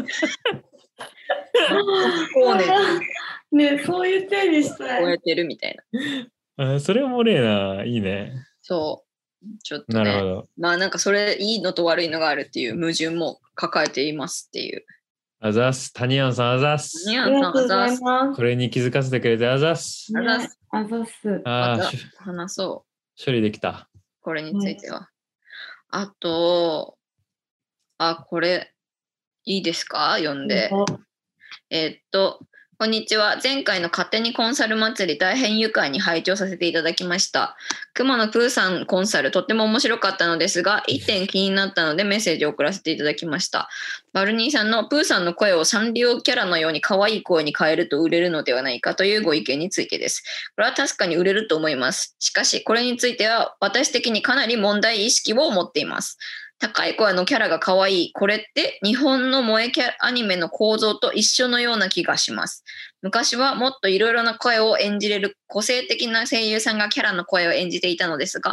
こうね。ね、そういう手にしたい。 超えてるみたいな。あ、それもねえな、いいね。 そう。ちょっとね。 なるほど。 まあなんかそれいいのと悪いのがあるっていう矛盾も抱えていますっていう。 あざす。タニアンさんあざす。 タニアンさんあざす。 これに気づかせてくれてあざす。 あざす。 あざす。 あまた話そう。 処理できた。 これについては。ね、あと、あ、これ、いいですか？読んで。えー、っと、こんにちは。前回の勝手にコンサル祭り大変愉快に拝聴させていただきました。熊野プーさんコンサルとっても面白かったのですが、一点気になったのでメッセージを送らせていただきました。バルニーさんのプーさんの声をサンリオキャラのように可愛い声に変えると売れるのではないかというご意見についてです。これは確かに売れると思います。しかし、これについては私的にかなり問題意識を持っています。高い声のキャラが可愛い。これって日本の萌えキャラアニメの構造と一緒のような気がします。昔はもっといろいろな声を演じれる個性的な声優さんがキャラの声を演じていたのですが、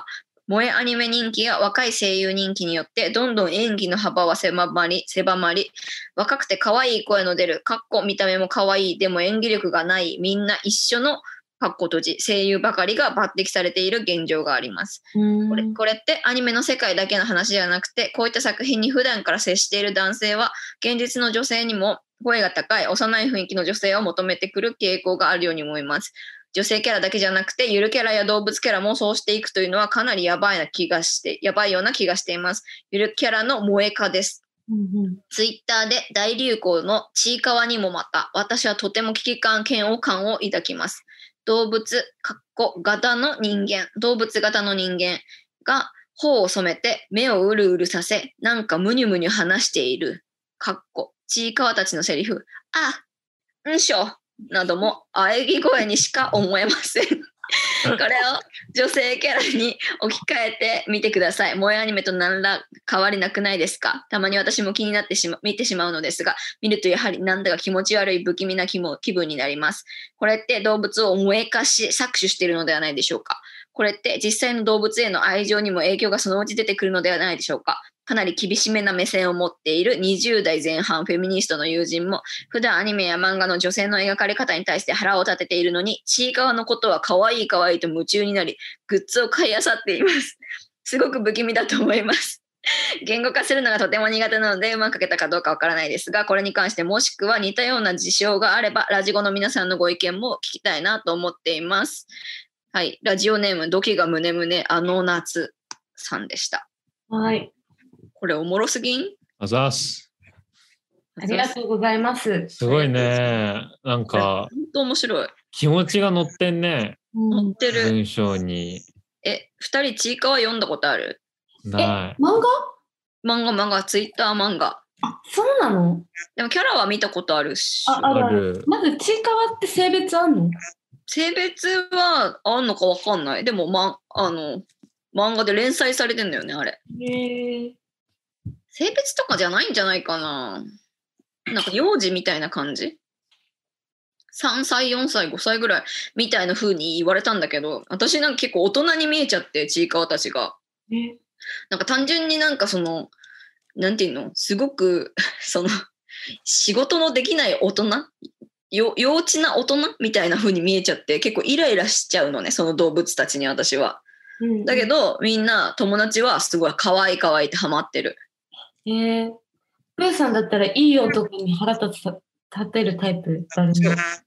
萌えアニメ人気や若い声優人気によってどんどん演技の幅は狭まり、狭まり、若くて可愛い声の出る、かっこ見た目も可愛い、でも演技力がない、みんな一緒のかっこ閉じ、声優ばかりが抜擢されている現状があります。これ、これってアニメの世界だけの話じゃなくて、こういった作品に普段から接している男性は、現実の女性にも声が高い、幼い雰囲気の女性を求めてくる傾向があるように思います。女性キャラだけじゃなくて、ゆるキャラや動物キャラもそうしていくというのはかなりやばいな気がして、やばいような気がしています。ゆるキャラの萌え化です。うんうん、ツイッターで大流行のちいかわにもまた、私はとても危機感、嫌悪感を抱きます。動物、かっこ、型の人間、動物型の人間が頬を染めて目をうるうるさせ、なんかムニュムニュ話している。かっこ、ちいかわたちのセリフ、あ、んしょ。なども喘ぎ声にしか思えません。これを女性キャラに置き換えてみてください。萌えアニメと何ら変わりなくないですか？たまに私も気になってしま見てしまうのですが、見るとやはりなんだか気持ち悪い不気味な気も気分になります。これって動物を萌え化し搾取しているのではないでしょうか。これって実際の動物への愛情にも影響がそのうち出てくるのではないでしょうか。かなり厳しめな目線を持っているにじゅう代前半フェミニストの友人も、普段アニメや漫画の女性の描かれ方に対して腹を立てているのに、ちいかわのことは可愛い可愛いと夢中になり、グッズを買い漁っています。すごく不気味だと思います。言語化するのがとても苦手なのでうまく書けたかどうかわからないですが、これに関してもしくは似たような事象があれば、ラジゴの皆さんのご意見も聞きたいなと思っています。はい、ラジオネーム、ドキがムネムネあの夏さんでした。 はい。 これおもろすぎん？ あざーす。 ありがとうございます。 すごいね。なんか、 本当面白い。 気持ちが乗ってんね。 乗ってる。 文章に。 え、二人ちいかわ読んだことある？ ない。 漫画？漫画、漫画、ツイッター漫画。 あ、そうなの？ でもキャラは見たことあるし。 あ、あるある。まずちいかわって性別あんの？ 性別はあんのかわかんない。でも、ま、あの、漫画で連載されてんだよね、あれ。 へー。 性別とかじゃないんじゃないかな。なんか幼児みたいな感じ？さんさい、よんさい、ごさいぐらいみたいな風に言われたんだけど、私なんか結構大人に見えちゃって、ちいかわたちが。なんか単純になんかその、なんていうの？すごく、その、仕事のできない大人？よ幼稚な大人みたいな風に見えちゃって、結構イライラしちゃうのね、その動物たちに私は。うんうん、だけど、みんな友達はすごい可愛い可愛いってハマってる。 へえー。プーさんだったらいい男に腹立つ立てるタイプだね。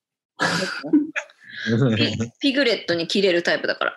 ピ, ピグレットに切れるタイプだから。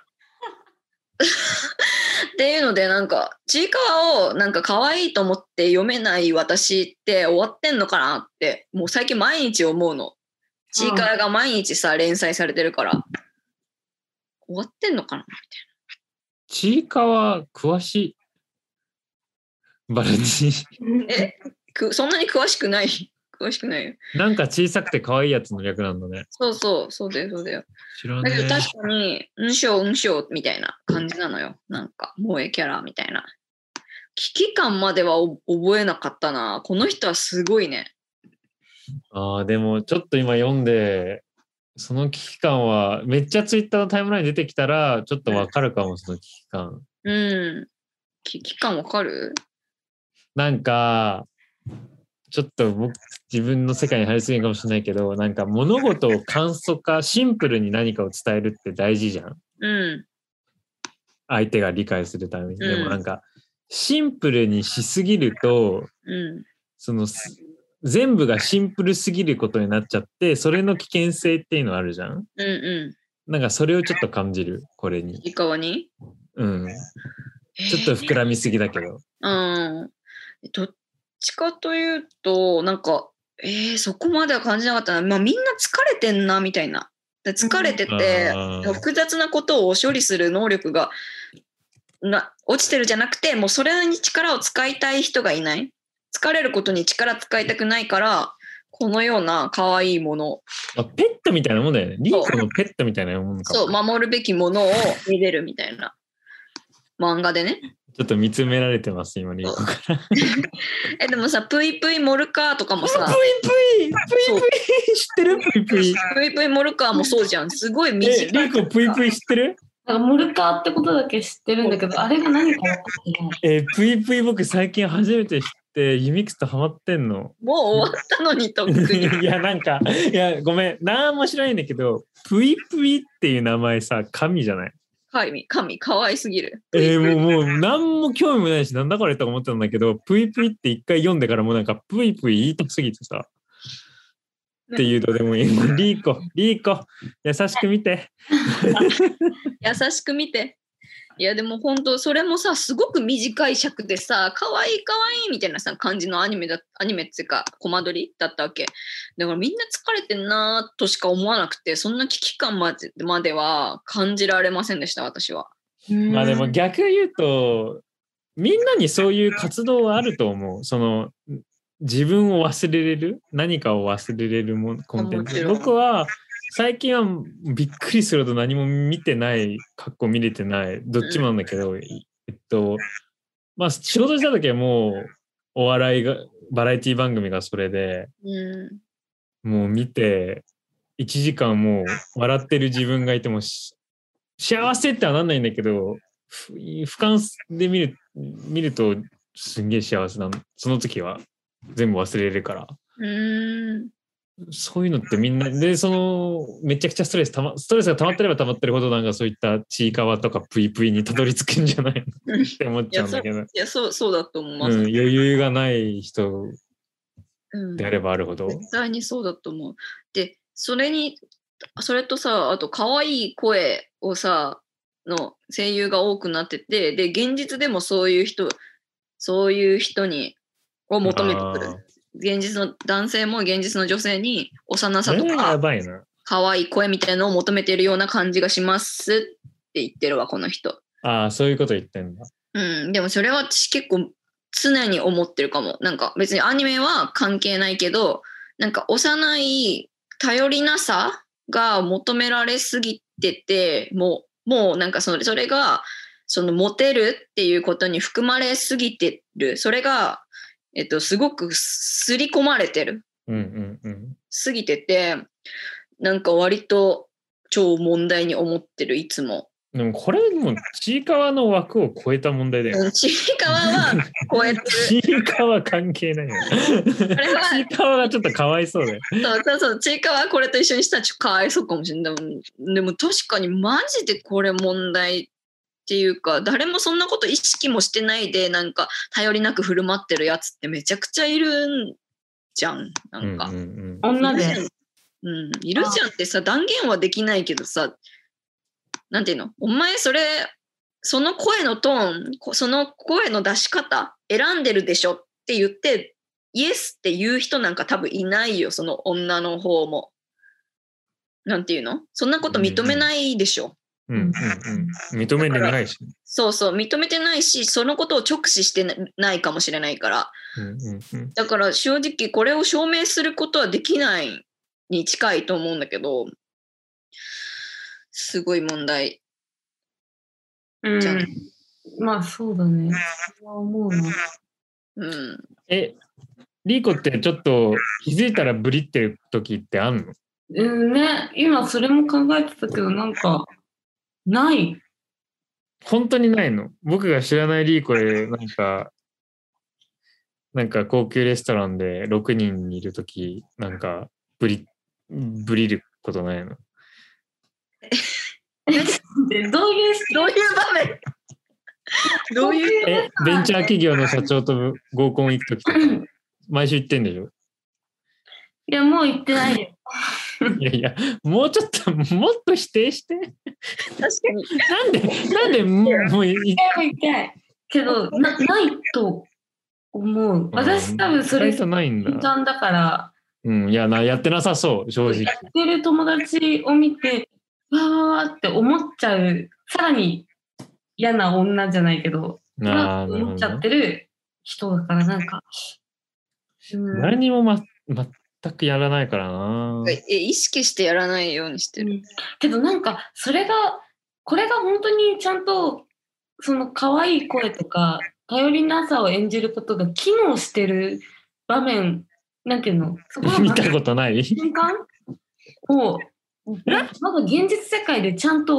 っていうのでなんかちいかわをなんか可愛いと思って読めない私って終わってんのかなってもう最近毎日思うの。ちいかわが毎日さ連載されてるから終わってんのかなみたいな。 ちいかわ詳しい。バルニー。 えくそんなに詳しくない詳しくないよ。 なんか小さくて可愛いやつの略なんだね。 そうそうそうだよそうだよ。 知らねえ。 だけど確かにうんしょううんしょうみたいな感じなのよ。なんか萌えキャラみたいな。危機感までは覚えなかったな。この人はすごいね。 ああでもちょっと今読んでその危機感はめっちゃツイッターのタイムライン出てきたらちょっとわかるかも、うん、その危機感。 うん危機感わかる？ なんかちょっと僕自分の世界に入りすぎるかもしれないけどなんか物事を簡素化シンプルに何かを伝えるって大事じゃん、 うん、 相手が理解するために、うん、でもなんかシンプルにしすぎると、 うん、 その全部がシンプルすぎることになっちゃってそれの危険性っていうのあるじゃん、 うんうん、 なんかそれをちょっと感じるこれに。 いかわに？ うんちょっと膨らみすぎだけど、 えー、うんどっちかというとなんかえー、そこまでは感じなかったな、まあ、みんな疲れてんなみたいな疲れてて、うん、複雑なことを処理する能力がな落ちてるじゃなくてもうそれに力を使いたい人がいない疲れることに力使いたくないからこのような可愛いものペットみたいなもんだよね。リーコのペットみたいなもんかも。 そう守るべきものを見れるみたいな漫画でねちょっと見つめられてます今リーコからえでもさプイプイモルカーとかもさプイプイプイプイ知ってるプイプイプイプイモルカーもそうじゃんすごい短い。 リーコプイプイ知ってる？ なんかモルカーってことだけ知ってるんだけど、あれが何か分かってない。 えー、ぷいぷい僕最近初めて知って、ユミックスとハマってんの。 もう終わったのにとっくに。 いや、なんか、いや、ごめん、なんも知らないんだけど、ぷいぷいっていう名前さ、神じゃない？ 神、神、可愛すぎる。 えー、もう、もう、なんも興味もないし、なんだこれと思ってたんだけど、ぷいぷいって一回読んでからもうなんか、ぷいぷい言いたすぎてさ。っていうとでもいい。リーコ、リーコ、優しく見て。 優しく見て。いやでも本当それもさすごく短い尺でさ可愛い可愛いみたいなさ感じのアニメだアニメっていうかコマ撮りだったわけだからみんな疲れてんなとしか思わなくてそんな危機感までまでは感じられませんでした私は。 まあでも逆を言うとみんなにそういう活動はあると思う。その自分を忘れれる何かを忘れれるもコンテンツ。僕は最近はびっくりすると何も見てない過去見れてないどっちもなんだけど、うん、えっとまあ仕事した時はもうお笑いがバラエティ番組がそれで、うん、もう見ていちじかんもう笑ってる自分がいても幸せってはなんないんだけど俯瞰で見る見るとすんげえ幸せなの。その時は全部忘れるから。うんそういうのってみんなでそのめちゃくちゃストレスたまストレスが溜まってれば溜まってるほどなんかそういったちいかわとかぷいぷいにたどり着くんじゃないのって思っちゃうんだけど。いやそうそうだと思います、 うん、余裕がない人であればあるほど、 うん、絶対にそうだと思う。でそれにそれとさあと可愛い声をさの声優が多くなっててで現実でもそういう人そういう人にを求めてくる。現実の男性も現実の女性に幼さとか可愛い声みたいなのを求めているような感じがしますって言ってるわこの人。 ああそういうこと言ってんだ。 うんでもそれは私結構常に思ってるかも。なんか別にアニメは関係ないけどなんか幼い頼りなさが求められすぎててもうもうなんかそれそれがそのモテるっていうことに含まれすぎてる。それがえっと、すごくすり込まれてる、 うんうんうん、 すぎててなんか割と超問題に思ってるいつも。 でもこれもちいかわの枠を超えた問題だよ。 ちいかわは超えてる。 ちいかわ関係ないよ。ちいかわがちょっとかわいそうだよ。 そうそうそうちいかわはこれと一緒にしたらちょっとかわいそうかもしれない。でも確かにマジでこれ問題っていうか誰もそんなこと意識もしてないでなんか頼りなく振る舞ってるやつってめちゃくちゃいるんじゃんなんか、うんうんうん、 女でうん、いるじゃんってさ断言はできないけどさなんていうのお前それその声のトーンその声の出し方選んでるでしょって言ってイエスって言う人なんか多分いないよその女の方もなんていうのそんなこと認めないでしょ、 うんうんうん、認めてないしそうそう認めてないしそのことを直視してないかもしれないから、うんうんうん、だから正直これを証明することはできないに近いと思うんだけどすごい問題じゃん、うん、まあそうだねそう思うな、 うん、 えリーコってちょっと気づいたらブリってる時ってあんの？ うんね今それも考えてたけどなんかない本当にないの？僕が知らないリーコでなんかなんか高級レストランでろくにんいるときなんかブリブリることないの？ どういうどういう場面？どういうえベンチャー企業の社長と合コン行くときとか毎週行ってんでしょ？ いやもう行ってないよ。 いやいや、もうちょっと、もっと否定して。 確かに。 なんで、なんでもう、もういたい。けどな、ないと思う。私多分それ、 ないんだ。 時間だから。 うん、いやな、やってなさそう、正直。 やってる友達を見て、わーわーって思っちゃう、さらに嫌な女じゃないけど、な思っちゃってる人だから、なんか。 うん、誰にもま、ま、全くやらないからな。 え意識してやらないようにしてる、うん、 けどなんかそれがこれが本当にちゃんとその可愛い声とか頼りなさを演じることが機能してる場面なんていうのそこ見たことない瞬間をまだ現実世界でちゃんと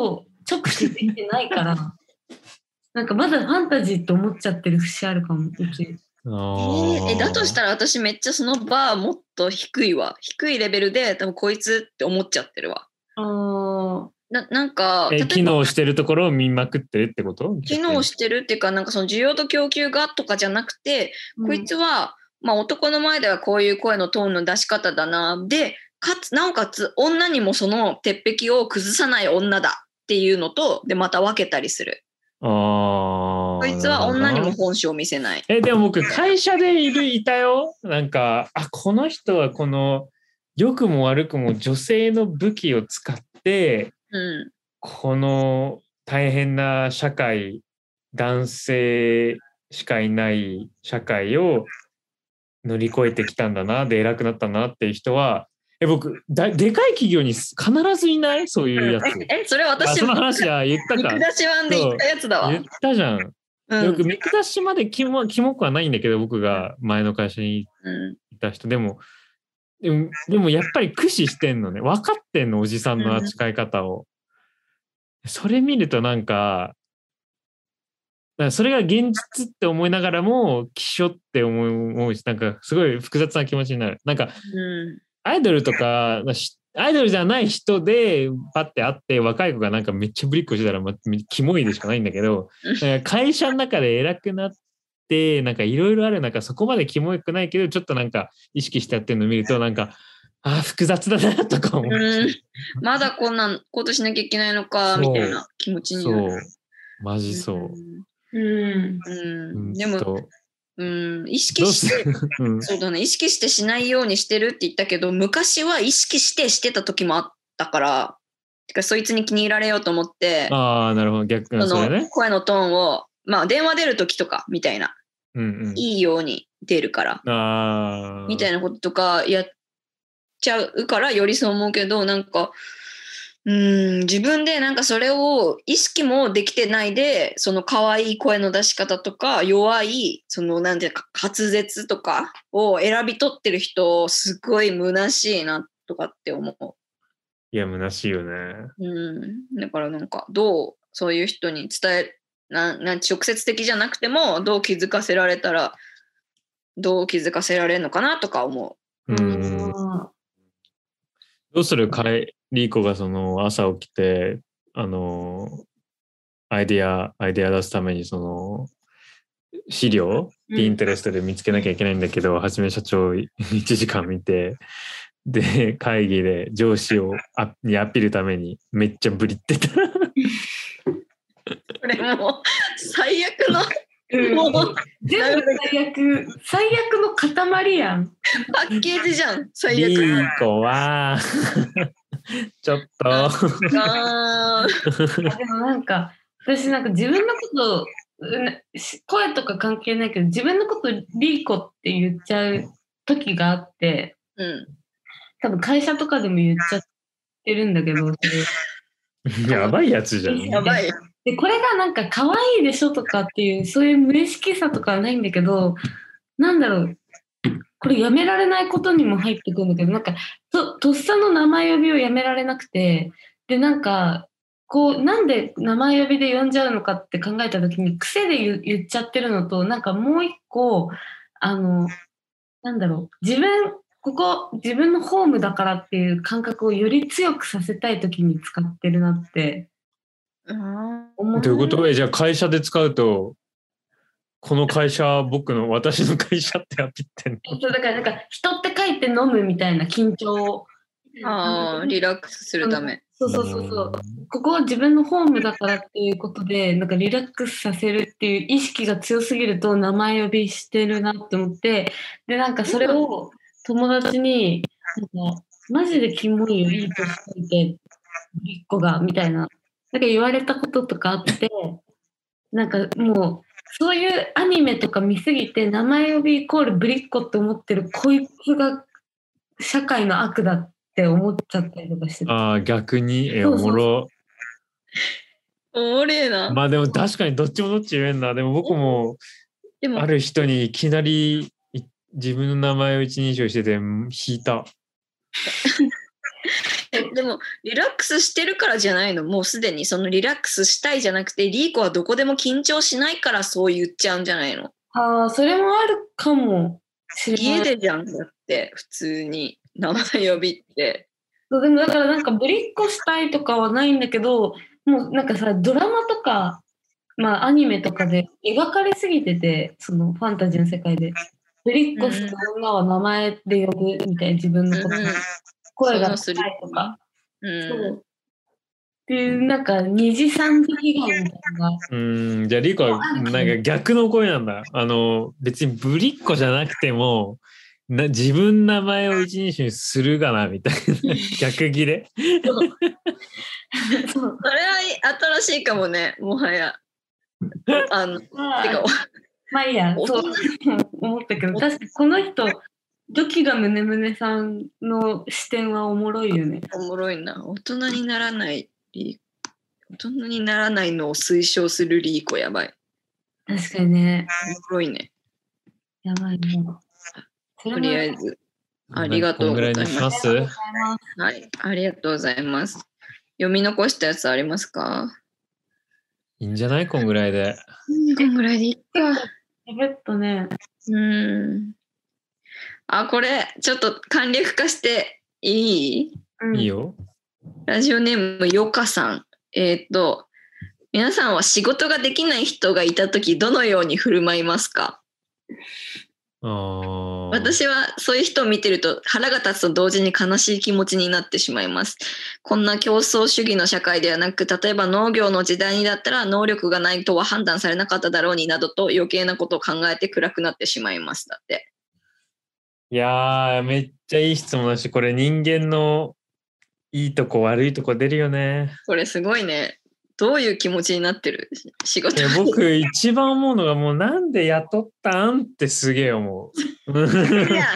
直視できてないから、なんかまだファンタジーって思っちゃってる節あるかも、うち。 えー、えだとしたら私めっちゃそのバーもっと低いわ。低いレベルで多分こいつって思っちゃってるわ。 あななんかえ機能してるところを見まくってるってこと？ 機能してるっていうか、なんかその需要と供給がとかじゃなくて、うん、こいつは、まあ、男の前ではこういう声のトーンの出し方だな。で、かつ、なおかつ女にもその鉄壁を崩さない女だっていうのと、で、また分けたりする。 あこいつは女にも本性を見せない。 え、でも僕、会社でいる、いたよ。なんか、あ、この人はこの、良くも悪くも女性の武器を使って、 うん、 この大変な社会、男性しかいない社会を乗り越えてきたんだな、で偉くなったんだなっていう人は、え、僕だ、でかい企業に必ずいないそういうやつ。 え、それ私その話は言ったか。 見下しワンで言ったやつだわ。 言ったじゃん。うん、よく見下しまでキモ、キモくはないんだけど、僕が前の会社にいた人、うん、でも、でも、でもやっぱり駆使してんのね。分かってんの、おじさんの扱い方を。うん、それ見るとなんか、なんかそれが現実って思いながらも、きしょって思うし、なんかすごい複雑な気持ちになる。なんか、うん、アイドルとか、アイドルじゃない人でパッて会って若い子がなんかめっちゃぶりっこしてたら、ま、キモいでしかないんだけど、なんか会社の中で偉くなってなんかいろいろある中、そこまでキモくないけどちょっとなんか意識してやってるのを見るとなんかあ複雑だなとか思う、うん、 まだこんなことしなきゃいけないのかみたいな気持ちになる。 そうマジそう、 うんうんうん、でもうん、意識して、うん、そうだね、意識してしないようにしてるって言ったけど、昔は意識してしてた時もあったから、てかそいつに気に入られようと思って、 ああ、なるほど、逆にその声のトーンを、まあ電話出る時とかみたいな、 うんうん、 いいように出るから、 あみたいなこととかやっちゃうからよりそう思うけど、なんか、うん自分でなんかそれを意識もできてないでその可愛い声の出し方とか弱いそのなんていうか滑舌とかを選び取ってる人すごい虚しいなとかって思う。 いや虚しいよね。 うんだからなんかどうそういう人に伝えなな直接的じゃなくてもどう気づかせられたらどう気づかせられるのかなとか思う。 うんどうするかいリーコがその朝起きてあのアイデアアイデア出すためにその資料、うん、ピンテレストで見つけなきゃいけないんだけど、はじめ社長いちじかん見てで会議で上司をアにアピるためにめっちゃブリってた。 これもう最悪のうん、もう全部最悪最悪の塊やん。 パッケージじゃん最悪。 リーコはちょっとでもなんか私なんか自分のこと声とか関係ないけど自分のことリーコって言っちゃう時があって、 うん、 多分会社とかでも言っちゃってるんだけどやばいやつじゃん。 やばい。 でこれがなんか可愛いでしょとかっていうそういう無意識さとかはないんだけどなんだろうこれやめられないことにも入ってくるんだけどなんか と, とっさの名前呼びをやめられなくてでなんかこうなんで名前呼びで呼んじゃうのかって考えた時に癖で 言, 言っちゃってるのとなんかもう一個あのなんだろう自分ここ自分のホームだからっていう感覚をより強くさせたい時に使ってるなってどういうこと？えじゃあ会社で使うとこの会社は僕の私の会社ってアピってんの？ そうだからなんか人って書いて飲むみたいな緊張あリラックスするためそうそうそうそうここは自分のホームだからっていうことでなんかリラックスさせるっていう意識が強すぎると名前呼びしてるなって思ってでなんかそれを友達になんかマジでキモいよいい年こいて一個がみたいななんか言われたこととかあってなんかもうそういうアニメとか見すぎて名前呼びイコールぶりっ子って思ってるこいつが社会の悪だって思っちゃったりとかしてああ逆にえおもろおもれえな。 まあでも確かにどっちもどっち言えんな。でも僕もある人にいきなり自分の名前を一人称してて引いた。 でもリラックスしてるからじゃないの。もうすでにそのリラックスしたいじゃなくて、リーコはどこでも緊張しないからそう言っちゃうんじゃないの。 ああ、それもあるかもしれない。 家でじゃんだって普通に名前呼びって。 そうでもだからなんかぶりっこしたいとかはないんだけど、もうなんかさドラマとか、まあアニメとかで描かれすぎてて、そのファンタジーの世界でぶりっこする女は名前で呼ぶみたいな、自分のこと、うん、声が高いとか、うん、そうっていうなんか二次三次被害みたいな。 うん、じゃあリコはなんか逆の声なんだ。あの別にぶりっこじゃなくてもな自分名前を一人称にするがなみたいな逆ギレ。 そうそれは新しいかもね、もはや。あのまあ、てかまあいいや、そう思ったけど、確かにこの人ドキがムネムネさんの視点はおもろいよね。 おもろいな。大人にならない大人にならないのを推奨するリーコやばい。 確かにね。 おもろいね。 やばいね。 とりあえずありがとうございます。 はい、 ありがとうございます。読み残したやつありますか？ いいんじゃない？こんぐらいで。 こんぐらいでいいか。 えっとね。 うん。あ、これちょっと簡略化していい？ うん、いいよ。 ラジオネームよかさん。えっと、皆さんは仕事ができない人がいたときどのように振る舞いますか？ あ、 私はそういう人を見てると腹が立つと同時に悲しい気持ちになってしまいます。こんな競争主義の社会ではなく、例えば農業の時代にだったら能力がないとは判断されなかっただろうになどと余計なことを考えて暗くなってしまいます。だって。 いやー、めっちゃいい質問だし、これ人間のいいとこ悪いとこ出るよね。 これすごいね。どういう気持ちになってる？仕事。 僕一番思うのが、もうなんで雇ったんってすげえ思う。いや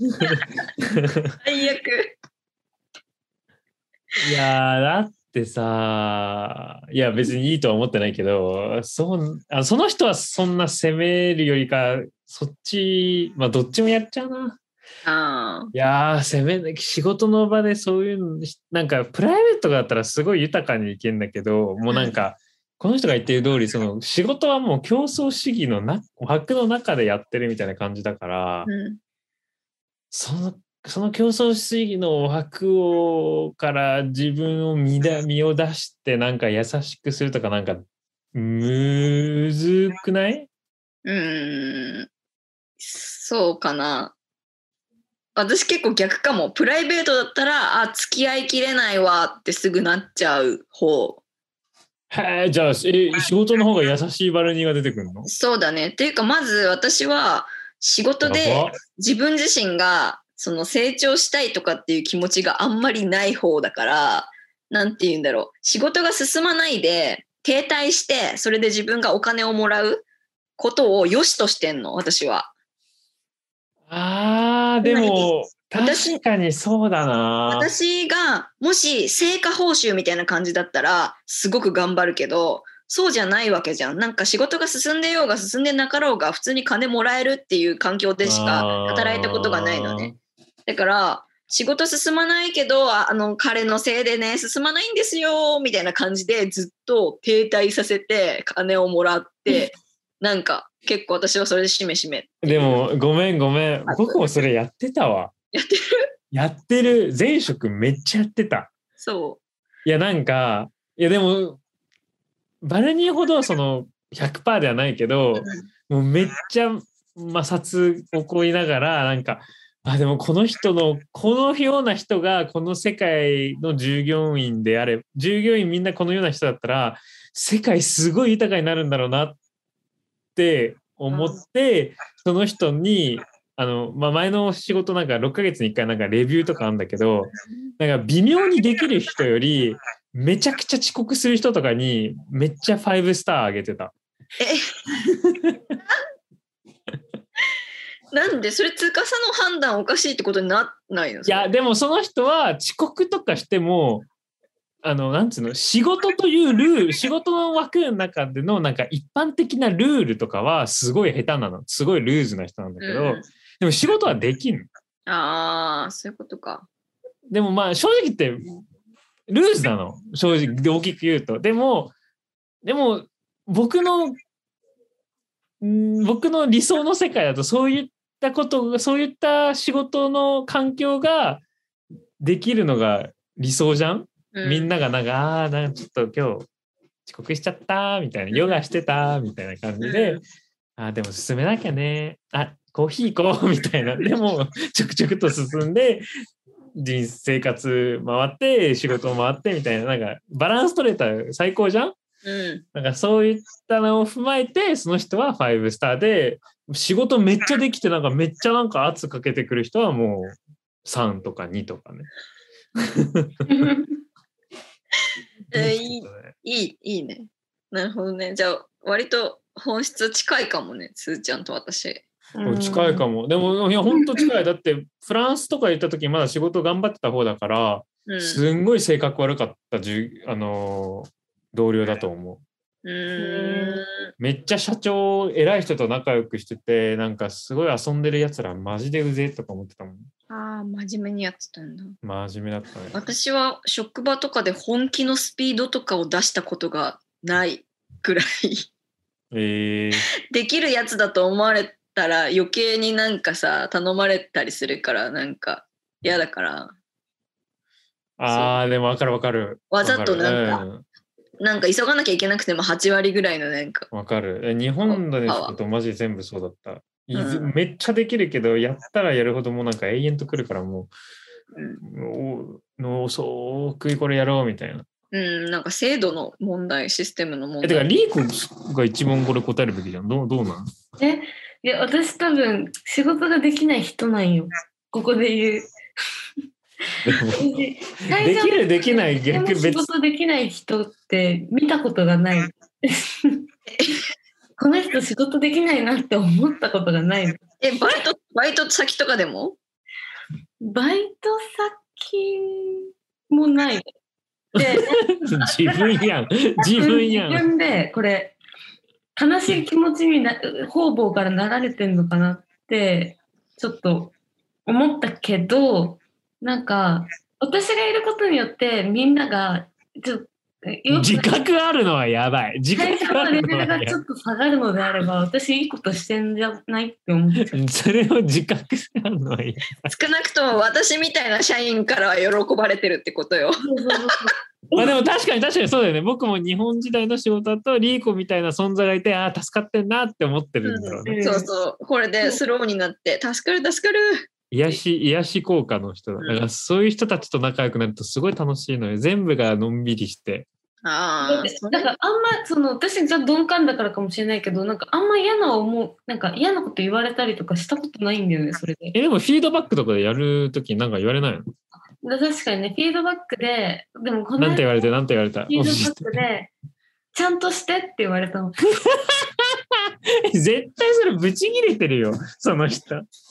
最悪。 いやだってさ、いや別にいいとは思ってないけど、そあその人はそんな責めるよりかそっち、まあどっちもやっちゃうな。 あいやー、攻め仕事の場でそういうの、なんかプライベートだったらすごい豊かにいけんだけど、もうなんか、うん、この人が言ってる通り、その仕事はもう競争主義のな枠の中でやってるみたいな感じだから、うん、そのその競争主義の枠をから自分を見だ身を出してなんか優しくするとか、なんかむずくない？ うーん、そうかな。私結構逆かも。プライベートだったら、あ、付き合いきれないわってすぐなっちゃう方。 へえ、じゃあ、え、仕事の方が優しいバルニーが出てくるの？ そうだね。っていうか、まず私は仕事で自分自身がその成長したいとかっていう気持ちがあんまりない方だから、なんて言うんだろう。仕事が進まないで停滞して、それで自分がお金をもらうことを良しとしてんの、私は。 あー、でも確かにそうだな。 私がもし成果報酬みたいな感じだったらすごく頑張るけど、そうじゃないわけじゃん。なんか仕事が進んでようが進んでなかろうが普通に金もらえるっていう環境でしか働いたことがないのね。だから仕事進まないけど、あの彼のせいでね進まないんですよみたいな感じでずっと停滞させて金をもらってなんか結構私はそれでしめしめ。 でもごめんごめん、僕もそれやってたわ。 やってるやってる。前職めっちゃやってた。 そう。 いやなんか、いやでもバルニーほどその ひゃくパーセント ではないけど、もうめっちゃ摩擦起こりながら、なんかあでもこの人のこのような人がこの世界の従業員であれ、従業員みんなこのような人だったら世界すごい豊かになるんだろうなって思って、その人にあの、まあ、前の仕事なんかろっかげつにいっかいなんかレビューとかあるんだけど、なんか微妙にできる人よりめちゃくちゃ遅刻する人とかにめっちゃファイブスターあげてた。 えなんでそれ司の判断おかしいってことにならないの？ いやでもその人は遅刻とかしてもあのなんつうの、仕事というルール、仕事の枠の中でのなんか一般的なルールとかはすごい下手なの、すごいルーズな人なんだけど、うん、でも仕事はできん。 ああ、そういうことか。 でもまあ正直言ってルーズなの、正直大きく言うと。でもでも僕のん僕の理想の世界だとそういったことがそういった仕事の環境ができるのが理想じゃん、うん、みんながなんかあーなんかちょっと今日遅刻しちゃったみたいな、ヨガしてたみたいな感じで、うん、あでも進めなきゃね、あコーヒー行こうみたいな、でもちょくちょくと進んで人生活回って仕事回ってみたいな、なんかバランス取れたら最高じゃん、うん、なんかそういったのを踏まえてその人はファイブスターで、仕事めっちゃできてなんかめっちゃなんか圧かけてくる人はもうさんとかにとかね。 えー、いいいいいいね。なるほどね。じゃあ割と本質近いかもね、すーちゃんと私。 近いかも。でもいや本当近い。だってフランスとか行った時まだ仕事頑張ってた方だから、うん、すんごい性格悪かったじゅあのー、同僚だと思う。うーん、めっちゃ社長偉い人と仲良くしてて、なんかすごい遊んでるやつらマジでうぜえとか思ってたもん。 ああ、真面目にやってたんだ。 真面目だったね。 私は職場とかで本気のスピードとかを出したことがないくらい、えー、できるやつだと思われたら余計になんかさ頼まれたりするから、なんか嫌だから。 ああでも分かる分かる。 わざとなんか、うん、なんか急がなきゃいけなくてもはち割ぐらいのなんか。 分かる。日本でですとマジ全部そうだった。うん、めっちゃできるけどやったらやるほどもうなんか永遠とくるからもう、うん、もう遅くこれやろうみたいな。 うん、なんか制度の問題、システムの問題。 え、てかリーコが一番これ答えるべきじゃん。どう、どうなん？ え、いや私多分仕事ができない人なんよ。ここで言う。 でもできるできない逆別。 仕事できない人って見たことがない。この人仕事できないなって思ったことがない。 え、バイト、バイト先とかでも？ バイト先もない。で自分やん。自分やん。 自分でこれ悲しい気持ちにな方々から流れてんのかなってちょっと思ったけど、なんか私がいることによってみんながちょっと自覚あるのはやばい。自覚あるのはやばい。 レベルがちょっと下がるのであれば、私いいことしてんじゃないって思っちゃう。 それを自覚あるのはやばい。 少なくとも私みたいな社員からは喜ばれてるってことよ。 まあでも確かに確かにそうだよね。僕も日本時代の仕事だとリーコみたいな存在がいて、ああ助かってんなって思ってるんだろうね。 うん、そうそう。これでスローになって助かる助かる。 癒し癒し効果の人だ。だからそういう人たちと仲良くなるとすごい楽しいのよ。全部がのんびりして。 ああ、 だからあんまその私じゃ鈍感だからかもしれないけど、なんかあんま嫌な思う、なんか嫌なこと言われたりとかしたことないんだよね、それで。 えでもフィードバックとかでやるときなんか言われないの？ 確かにね、フィードバックで、でもこのなんて言われてなんて言われた？ フィードバックでちゃんとしてって言われたの。 絶対それブチギレてるよ、その人。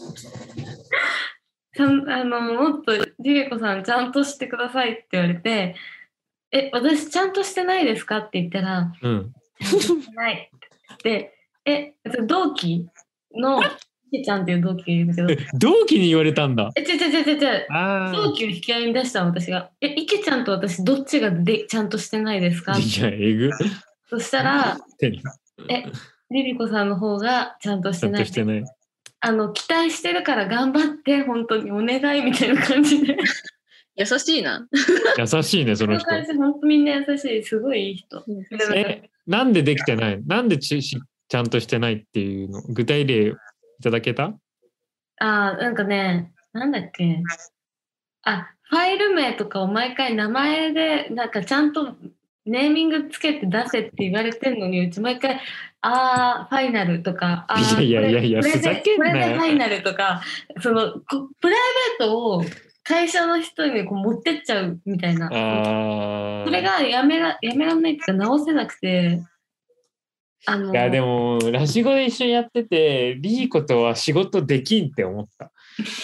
あのもっとリリコさんちゃんとしてくださいって言われて、え、私ちゃんとしてないですかって言ったら、うん、ちゃんとしてないってえ、同期の池ちゃんっていう同期がいるんだけど、 同期に言われたんだ。 え、違う違う違う違う、同期を引き合いに出したの私が。え、池ちゃんと私どっちがでちゃんとしてないですか？ いや、えぐ。 そしたら、え、リリコさんの方がちゃんとしてない。 ちゃんとしてない。 あの期待してるから頑張って本当にお願いみたいな感じで。 優しいな。 優しいね、その人。 その感じ、本当みんな優しい、すごいいい人。 え、なんでできてない？なんでちちゃんとしてないっていうの、具体例いただけた？ あー、なんかね、なんだっけ。あ、ファイル名とかを毎回名前で、なんかちゃんとネーミングつけて出せって言われてるのに、うち毎回、あー、ファイナルとか、あー、いやいやいや、ふざけんなよ。 これでファイナルとか、その、プライベートを、会社の人にこう持ってっちゃうみたいな。あそれがやめらやめらんないっていうか直せなくて。 あのいやでもラジゴで一緒にやっててリーコとは仕事できんって思った。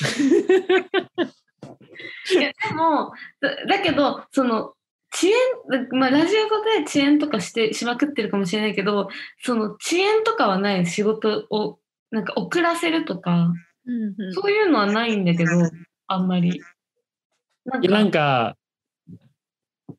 いやでも だ, だけどその遅延、まあ、ラジオ語で遅延とかしてしまくってるかもしれないけど、その遅延とかはない。仕事をなんか遅らせるとか、うんうん、そういうのはないんだけどあんまり。 なんか、なんか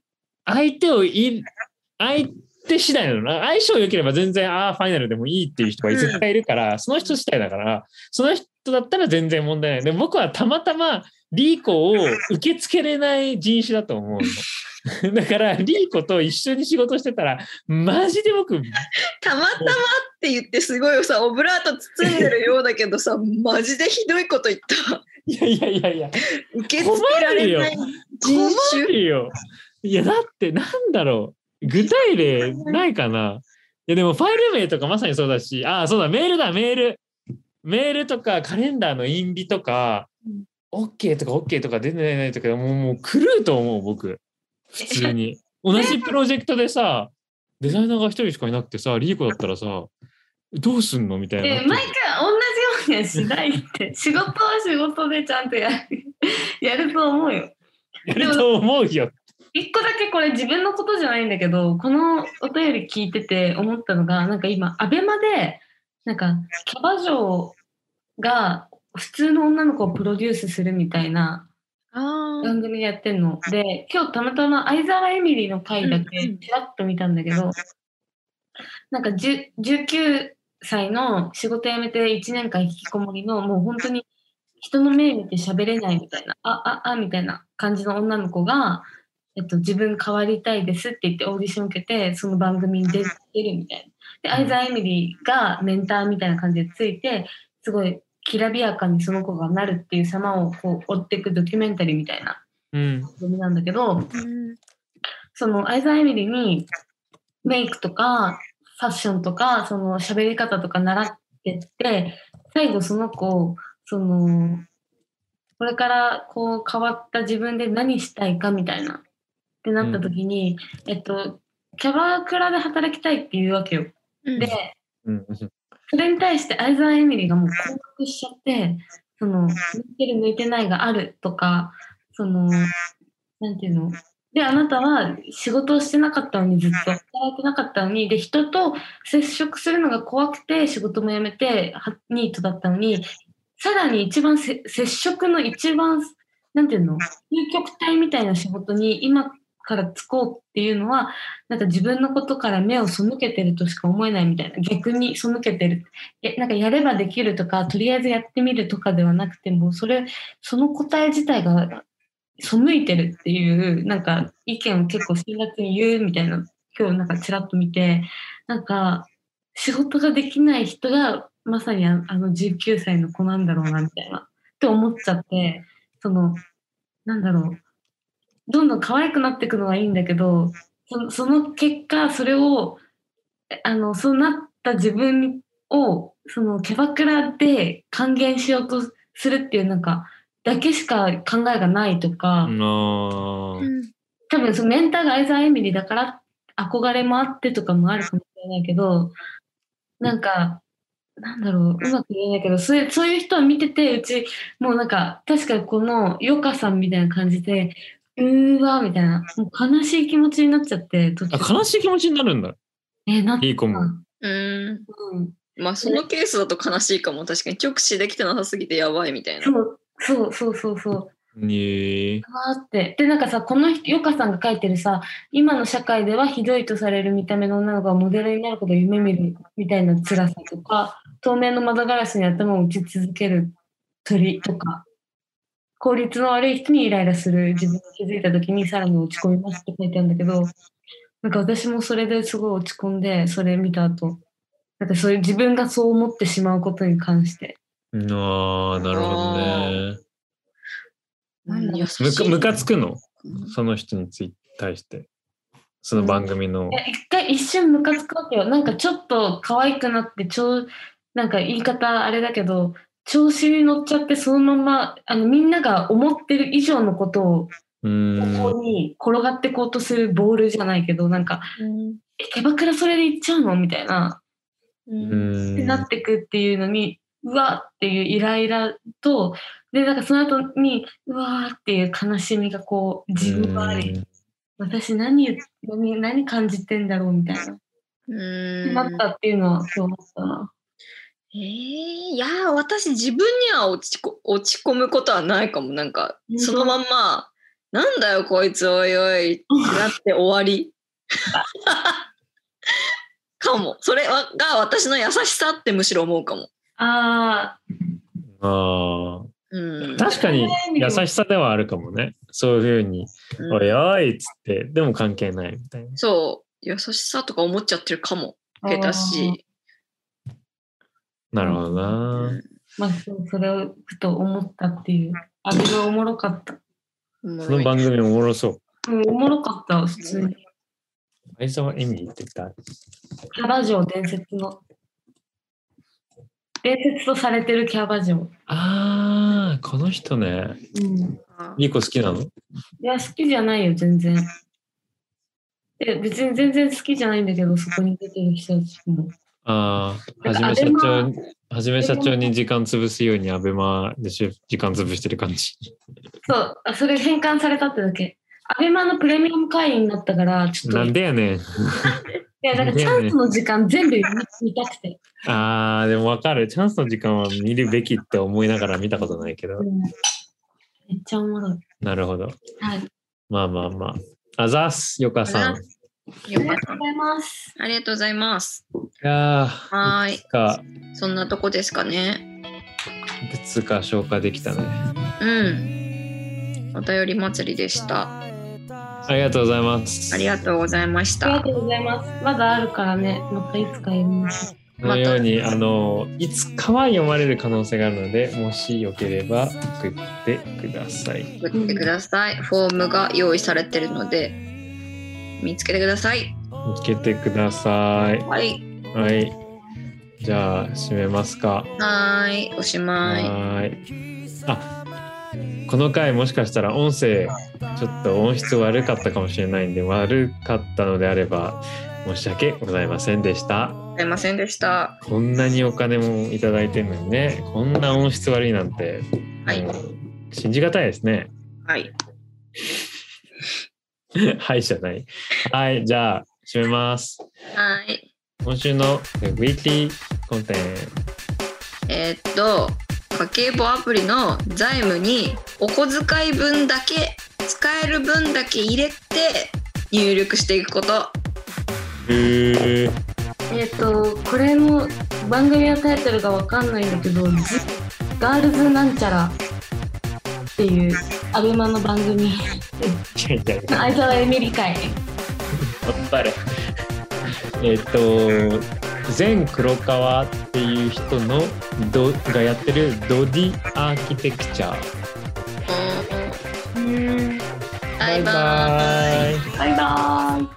相手をい、相手次第なのな。相性良ければ全然、ああ、ファイナルでもいいっていう人が絶対いるから、うん、その人次第だから、その人だったら全然問題ない。で、僕はたまたまリーコを受け付けれない人種だと思うの。だからリーコと一緒に仕事してたらマジで僕たまたまって言ってすごいさオブラート包んでるようだけどさマジでひどいこと言った。 いやいやいやいや受け付けられない人種。 困るよ。いやだってなんだろう具体例ないかな。いやでもファイル名とかまさにそうだし、ああそうだメールだメールメールとかカレンダーの印尾とか、うん、OK とか OK とか出てないとかもうもう狂うと思う僕。普通に同じプロジェクトでさデザイナーが一人しかいなくてさリーコだったらさどうすんのみたいな。 え毎回同じようにはしないって仕事は仕事でちゃんとやるやると思うよ。 やると思うよ。 一個だけこれ自分のことじゃないんだけどこのお便り聞いてて思ったのがなんか今アベマでなんかキャバ嬢が普通の女の子をプロデュースするみたいな番組やってんので今日たまたま相沢エミリの回だけちらっと見たんだけど、うんうん、なんかじゅうきゅうさいの仕事辞めていちねんかん引きこもりのもう本当に人の目見て喋れないみたいなあああみたいな感じの女の子が、えっと、自分変わりたいですって言ってオーディション受けてその番組に出るみたいなで相沢エミリがメンターみたいな感じでついてすごいきらびやかにその子がなるっていう様をこう追っていくドキュメンタリーみたいな番組なんだけど、うん、その相沢エミリにメイクとかファッションとかその喋り方とか習ってって最後その子そのこれからこう変わった自分で何したいかみたいなってなった時に、うん、えっとキャバクラで働きたいっていうわけよ。うん、で、うんそれに対して相沢エミリがもう降格しちゃってその向いてる向いてないがあるとかそのなんていうのであなたは仕事をしてなかったのにずっと働いてなかったのにで人と接触するのが怖くて仕事も辞めてニートだったのにさらに一番接触の一番なんていうの究極体みたいな仕事に今からつこうっていうのはなんか自分のことから目を背けてるとしか思えないみたいな逆に背けてるえなんかやればできるとかとりあえずやってみるとかではなくてもそれその答え自体が背いてるっていうなんか意見を結構辛辣に言うみたいな今日なんかちらっと見てなんか仕事ができない人がまさに あ, あのじゅうきゅうさいの子なんだろうなみたいなって思っちゃってそのなんだろうどんどん可愛くなっていくのはいいんだけど そ, その結果それをあのそうなった自分をそのキャバクラで還元しようとするっていうなんかだけしか考えがないとか、うん、多分そのメンターが相沢エミリだから憧れもあってとかもあるかもしれないけどなんかなんだろううまく言えないけどそういう、そういう人を見ててうちもうなんか確かにこのヨカさんみたいな感じでうーわみたいなもう悲しい気持ちになっちゃってあ悲しい気持ちになるんだえなったいい子もうんうんまあそのケースだと悲しいかも確かに直視できてなさすぎてやばいみたいなそうそうそうそうそうねえわーってでなんかさこのヨカさんが書いてるさ今の社会ではひどいとされる見た目の女の子がモデルになることを夢見るみたいな辛さとか透明の窓ガラスに頭を打ち続ける鳥とか効率の悪い人にイライラする自分に気づいた時にさらに落ち込みますって書いてあるんだけどなんか私もそれですごい落ち込んでそれ見た後なんかそういう自分がそう思ってしまうことに関してああなるほどねむか、むかつくのその人につい対してその番組の、 うん、一回一瞬ムカつくわけよなんかちょっと可愛くなって超なんか言い方あれだけど調子に乗っちゃってそのままあのみんなが思ってる以上のことをここに転がってこうとするボールじゃないけどなんかうんえキャバクラそれで行っちゃうのみたいなうんってなってくっていうのにうわっていうイライラとでなんかその後にうわーっていう悲しみがこう自分はあり私 何, 何, 何感じてんだろうみたいなうんなったっていうのは今日思ったな。 えー、いや私自分には落ちこ落ち込むことはないかもなんかそのまんまなんだよこいつおいおいってなって終わりかも。それが私の優しさってむしろ思うかも。 あああ、 うん、 確かに優しさではあるかもね。そういうふうに、うん、おいおいっつってでも関係ないみたいな。 そう優しさとか思っちゃってるかもけたし。 なるほどな、うん、 まあそれをふと思ったっていう。あれがおもろかった。 その番組おもろそう。 うん、おもろかった普通に。 相沢エミリーって言ったキャバ嬢伝説の伝説とされてるキャバ嬢。 ああこの人ね。うん。リコ好きなの？いや好きじゃないよ全然。え別に全然好きじゃないんだけどそこに出てる人たちも。 ああはじめ社長はじめ社長に時間潰すようにアベマで時間潰してる感じ。 そうそれ変換されたってだけ。アベマのプレミアム会員になったからちょっと。 なんでやねん。 いやだからチャンスの時間全部見たくて。 ああでも分かるチャンスの時間は見るべきって思いながら見たことないけど。うん、 めっちゃおもろい。 なるほど。 はい。 まあまあまあ。あざっすよかさん。 ありがとうございます。 ありがとうございます。 いやはい。かそんなとこですかね。 いくつか消化できたね。 うん。お便り祭りでした。 ありがとうございます。 ありがとうございました。 ありがとうございます。まだあるからね。またいつかやりましょう。 このように、あのいつかは読まれる可能性があるので、もしよければ送ってください。 送ってください。フォームが用意されてるので見つけてください。 見つけてください。 はい。 はい。じゃあ締めますか。 はい。おしまい。 はい。あ。この回もしかしたら音声ちょっと音質悪かったかもしれないんで、悪かったのであれば申し訳ございませんでした。 ございませんでした。 こんなにお金もいただいてるのにね、こんな音質悪いなんて、 はい、 信じがたいですね。 はいはいじゃない。はい、じゃあ締めます。 はい。 今週のウィークリーコンテンツ。 えー、っと家計簿アプリの財務にお小遣い分だけ使える分だけ入れて入力していくこと。 へー。 えっとこれも番組のタイトルがわかんないんだけど、ガールズなんちゃらっていうアベマの番組。相沢エミリ会。 えっと前黒川っていう人のドがやってるドディアーキテクチャー。 うんバイバイバイバイ。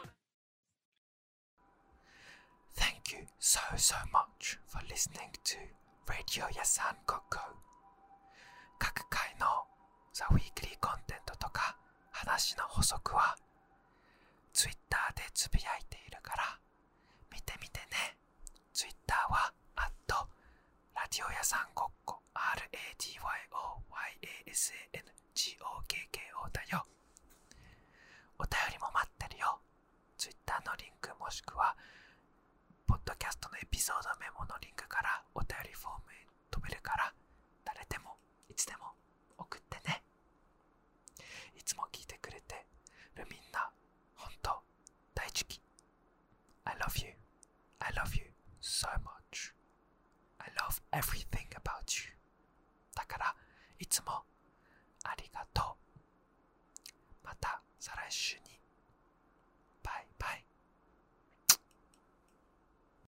Thank you so so much for listening to Radio Yasan Koko。 各回の The Weekly コンテンツとか話の補足は Twitter でつぶやいているから見てみてね。Twitter はアットラディオ屋さんごっこ アールエーディーワイオーワイエーエスエーエヌジーオーケーケーオー だよ。お便りも待ってるよ。Twitter のリンクもしくはポッドキャストのエピソードメモのリンクからお便りフォームへ飛べるから、誰でもいつでも送ってね。いつも聞いてくれてるみんな本当大好き。 I love you I love you so much. I love everything about you. だからいつもありがとう。また再来週に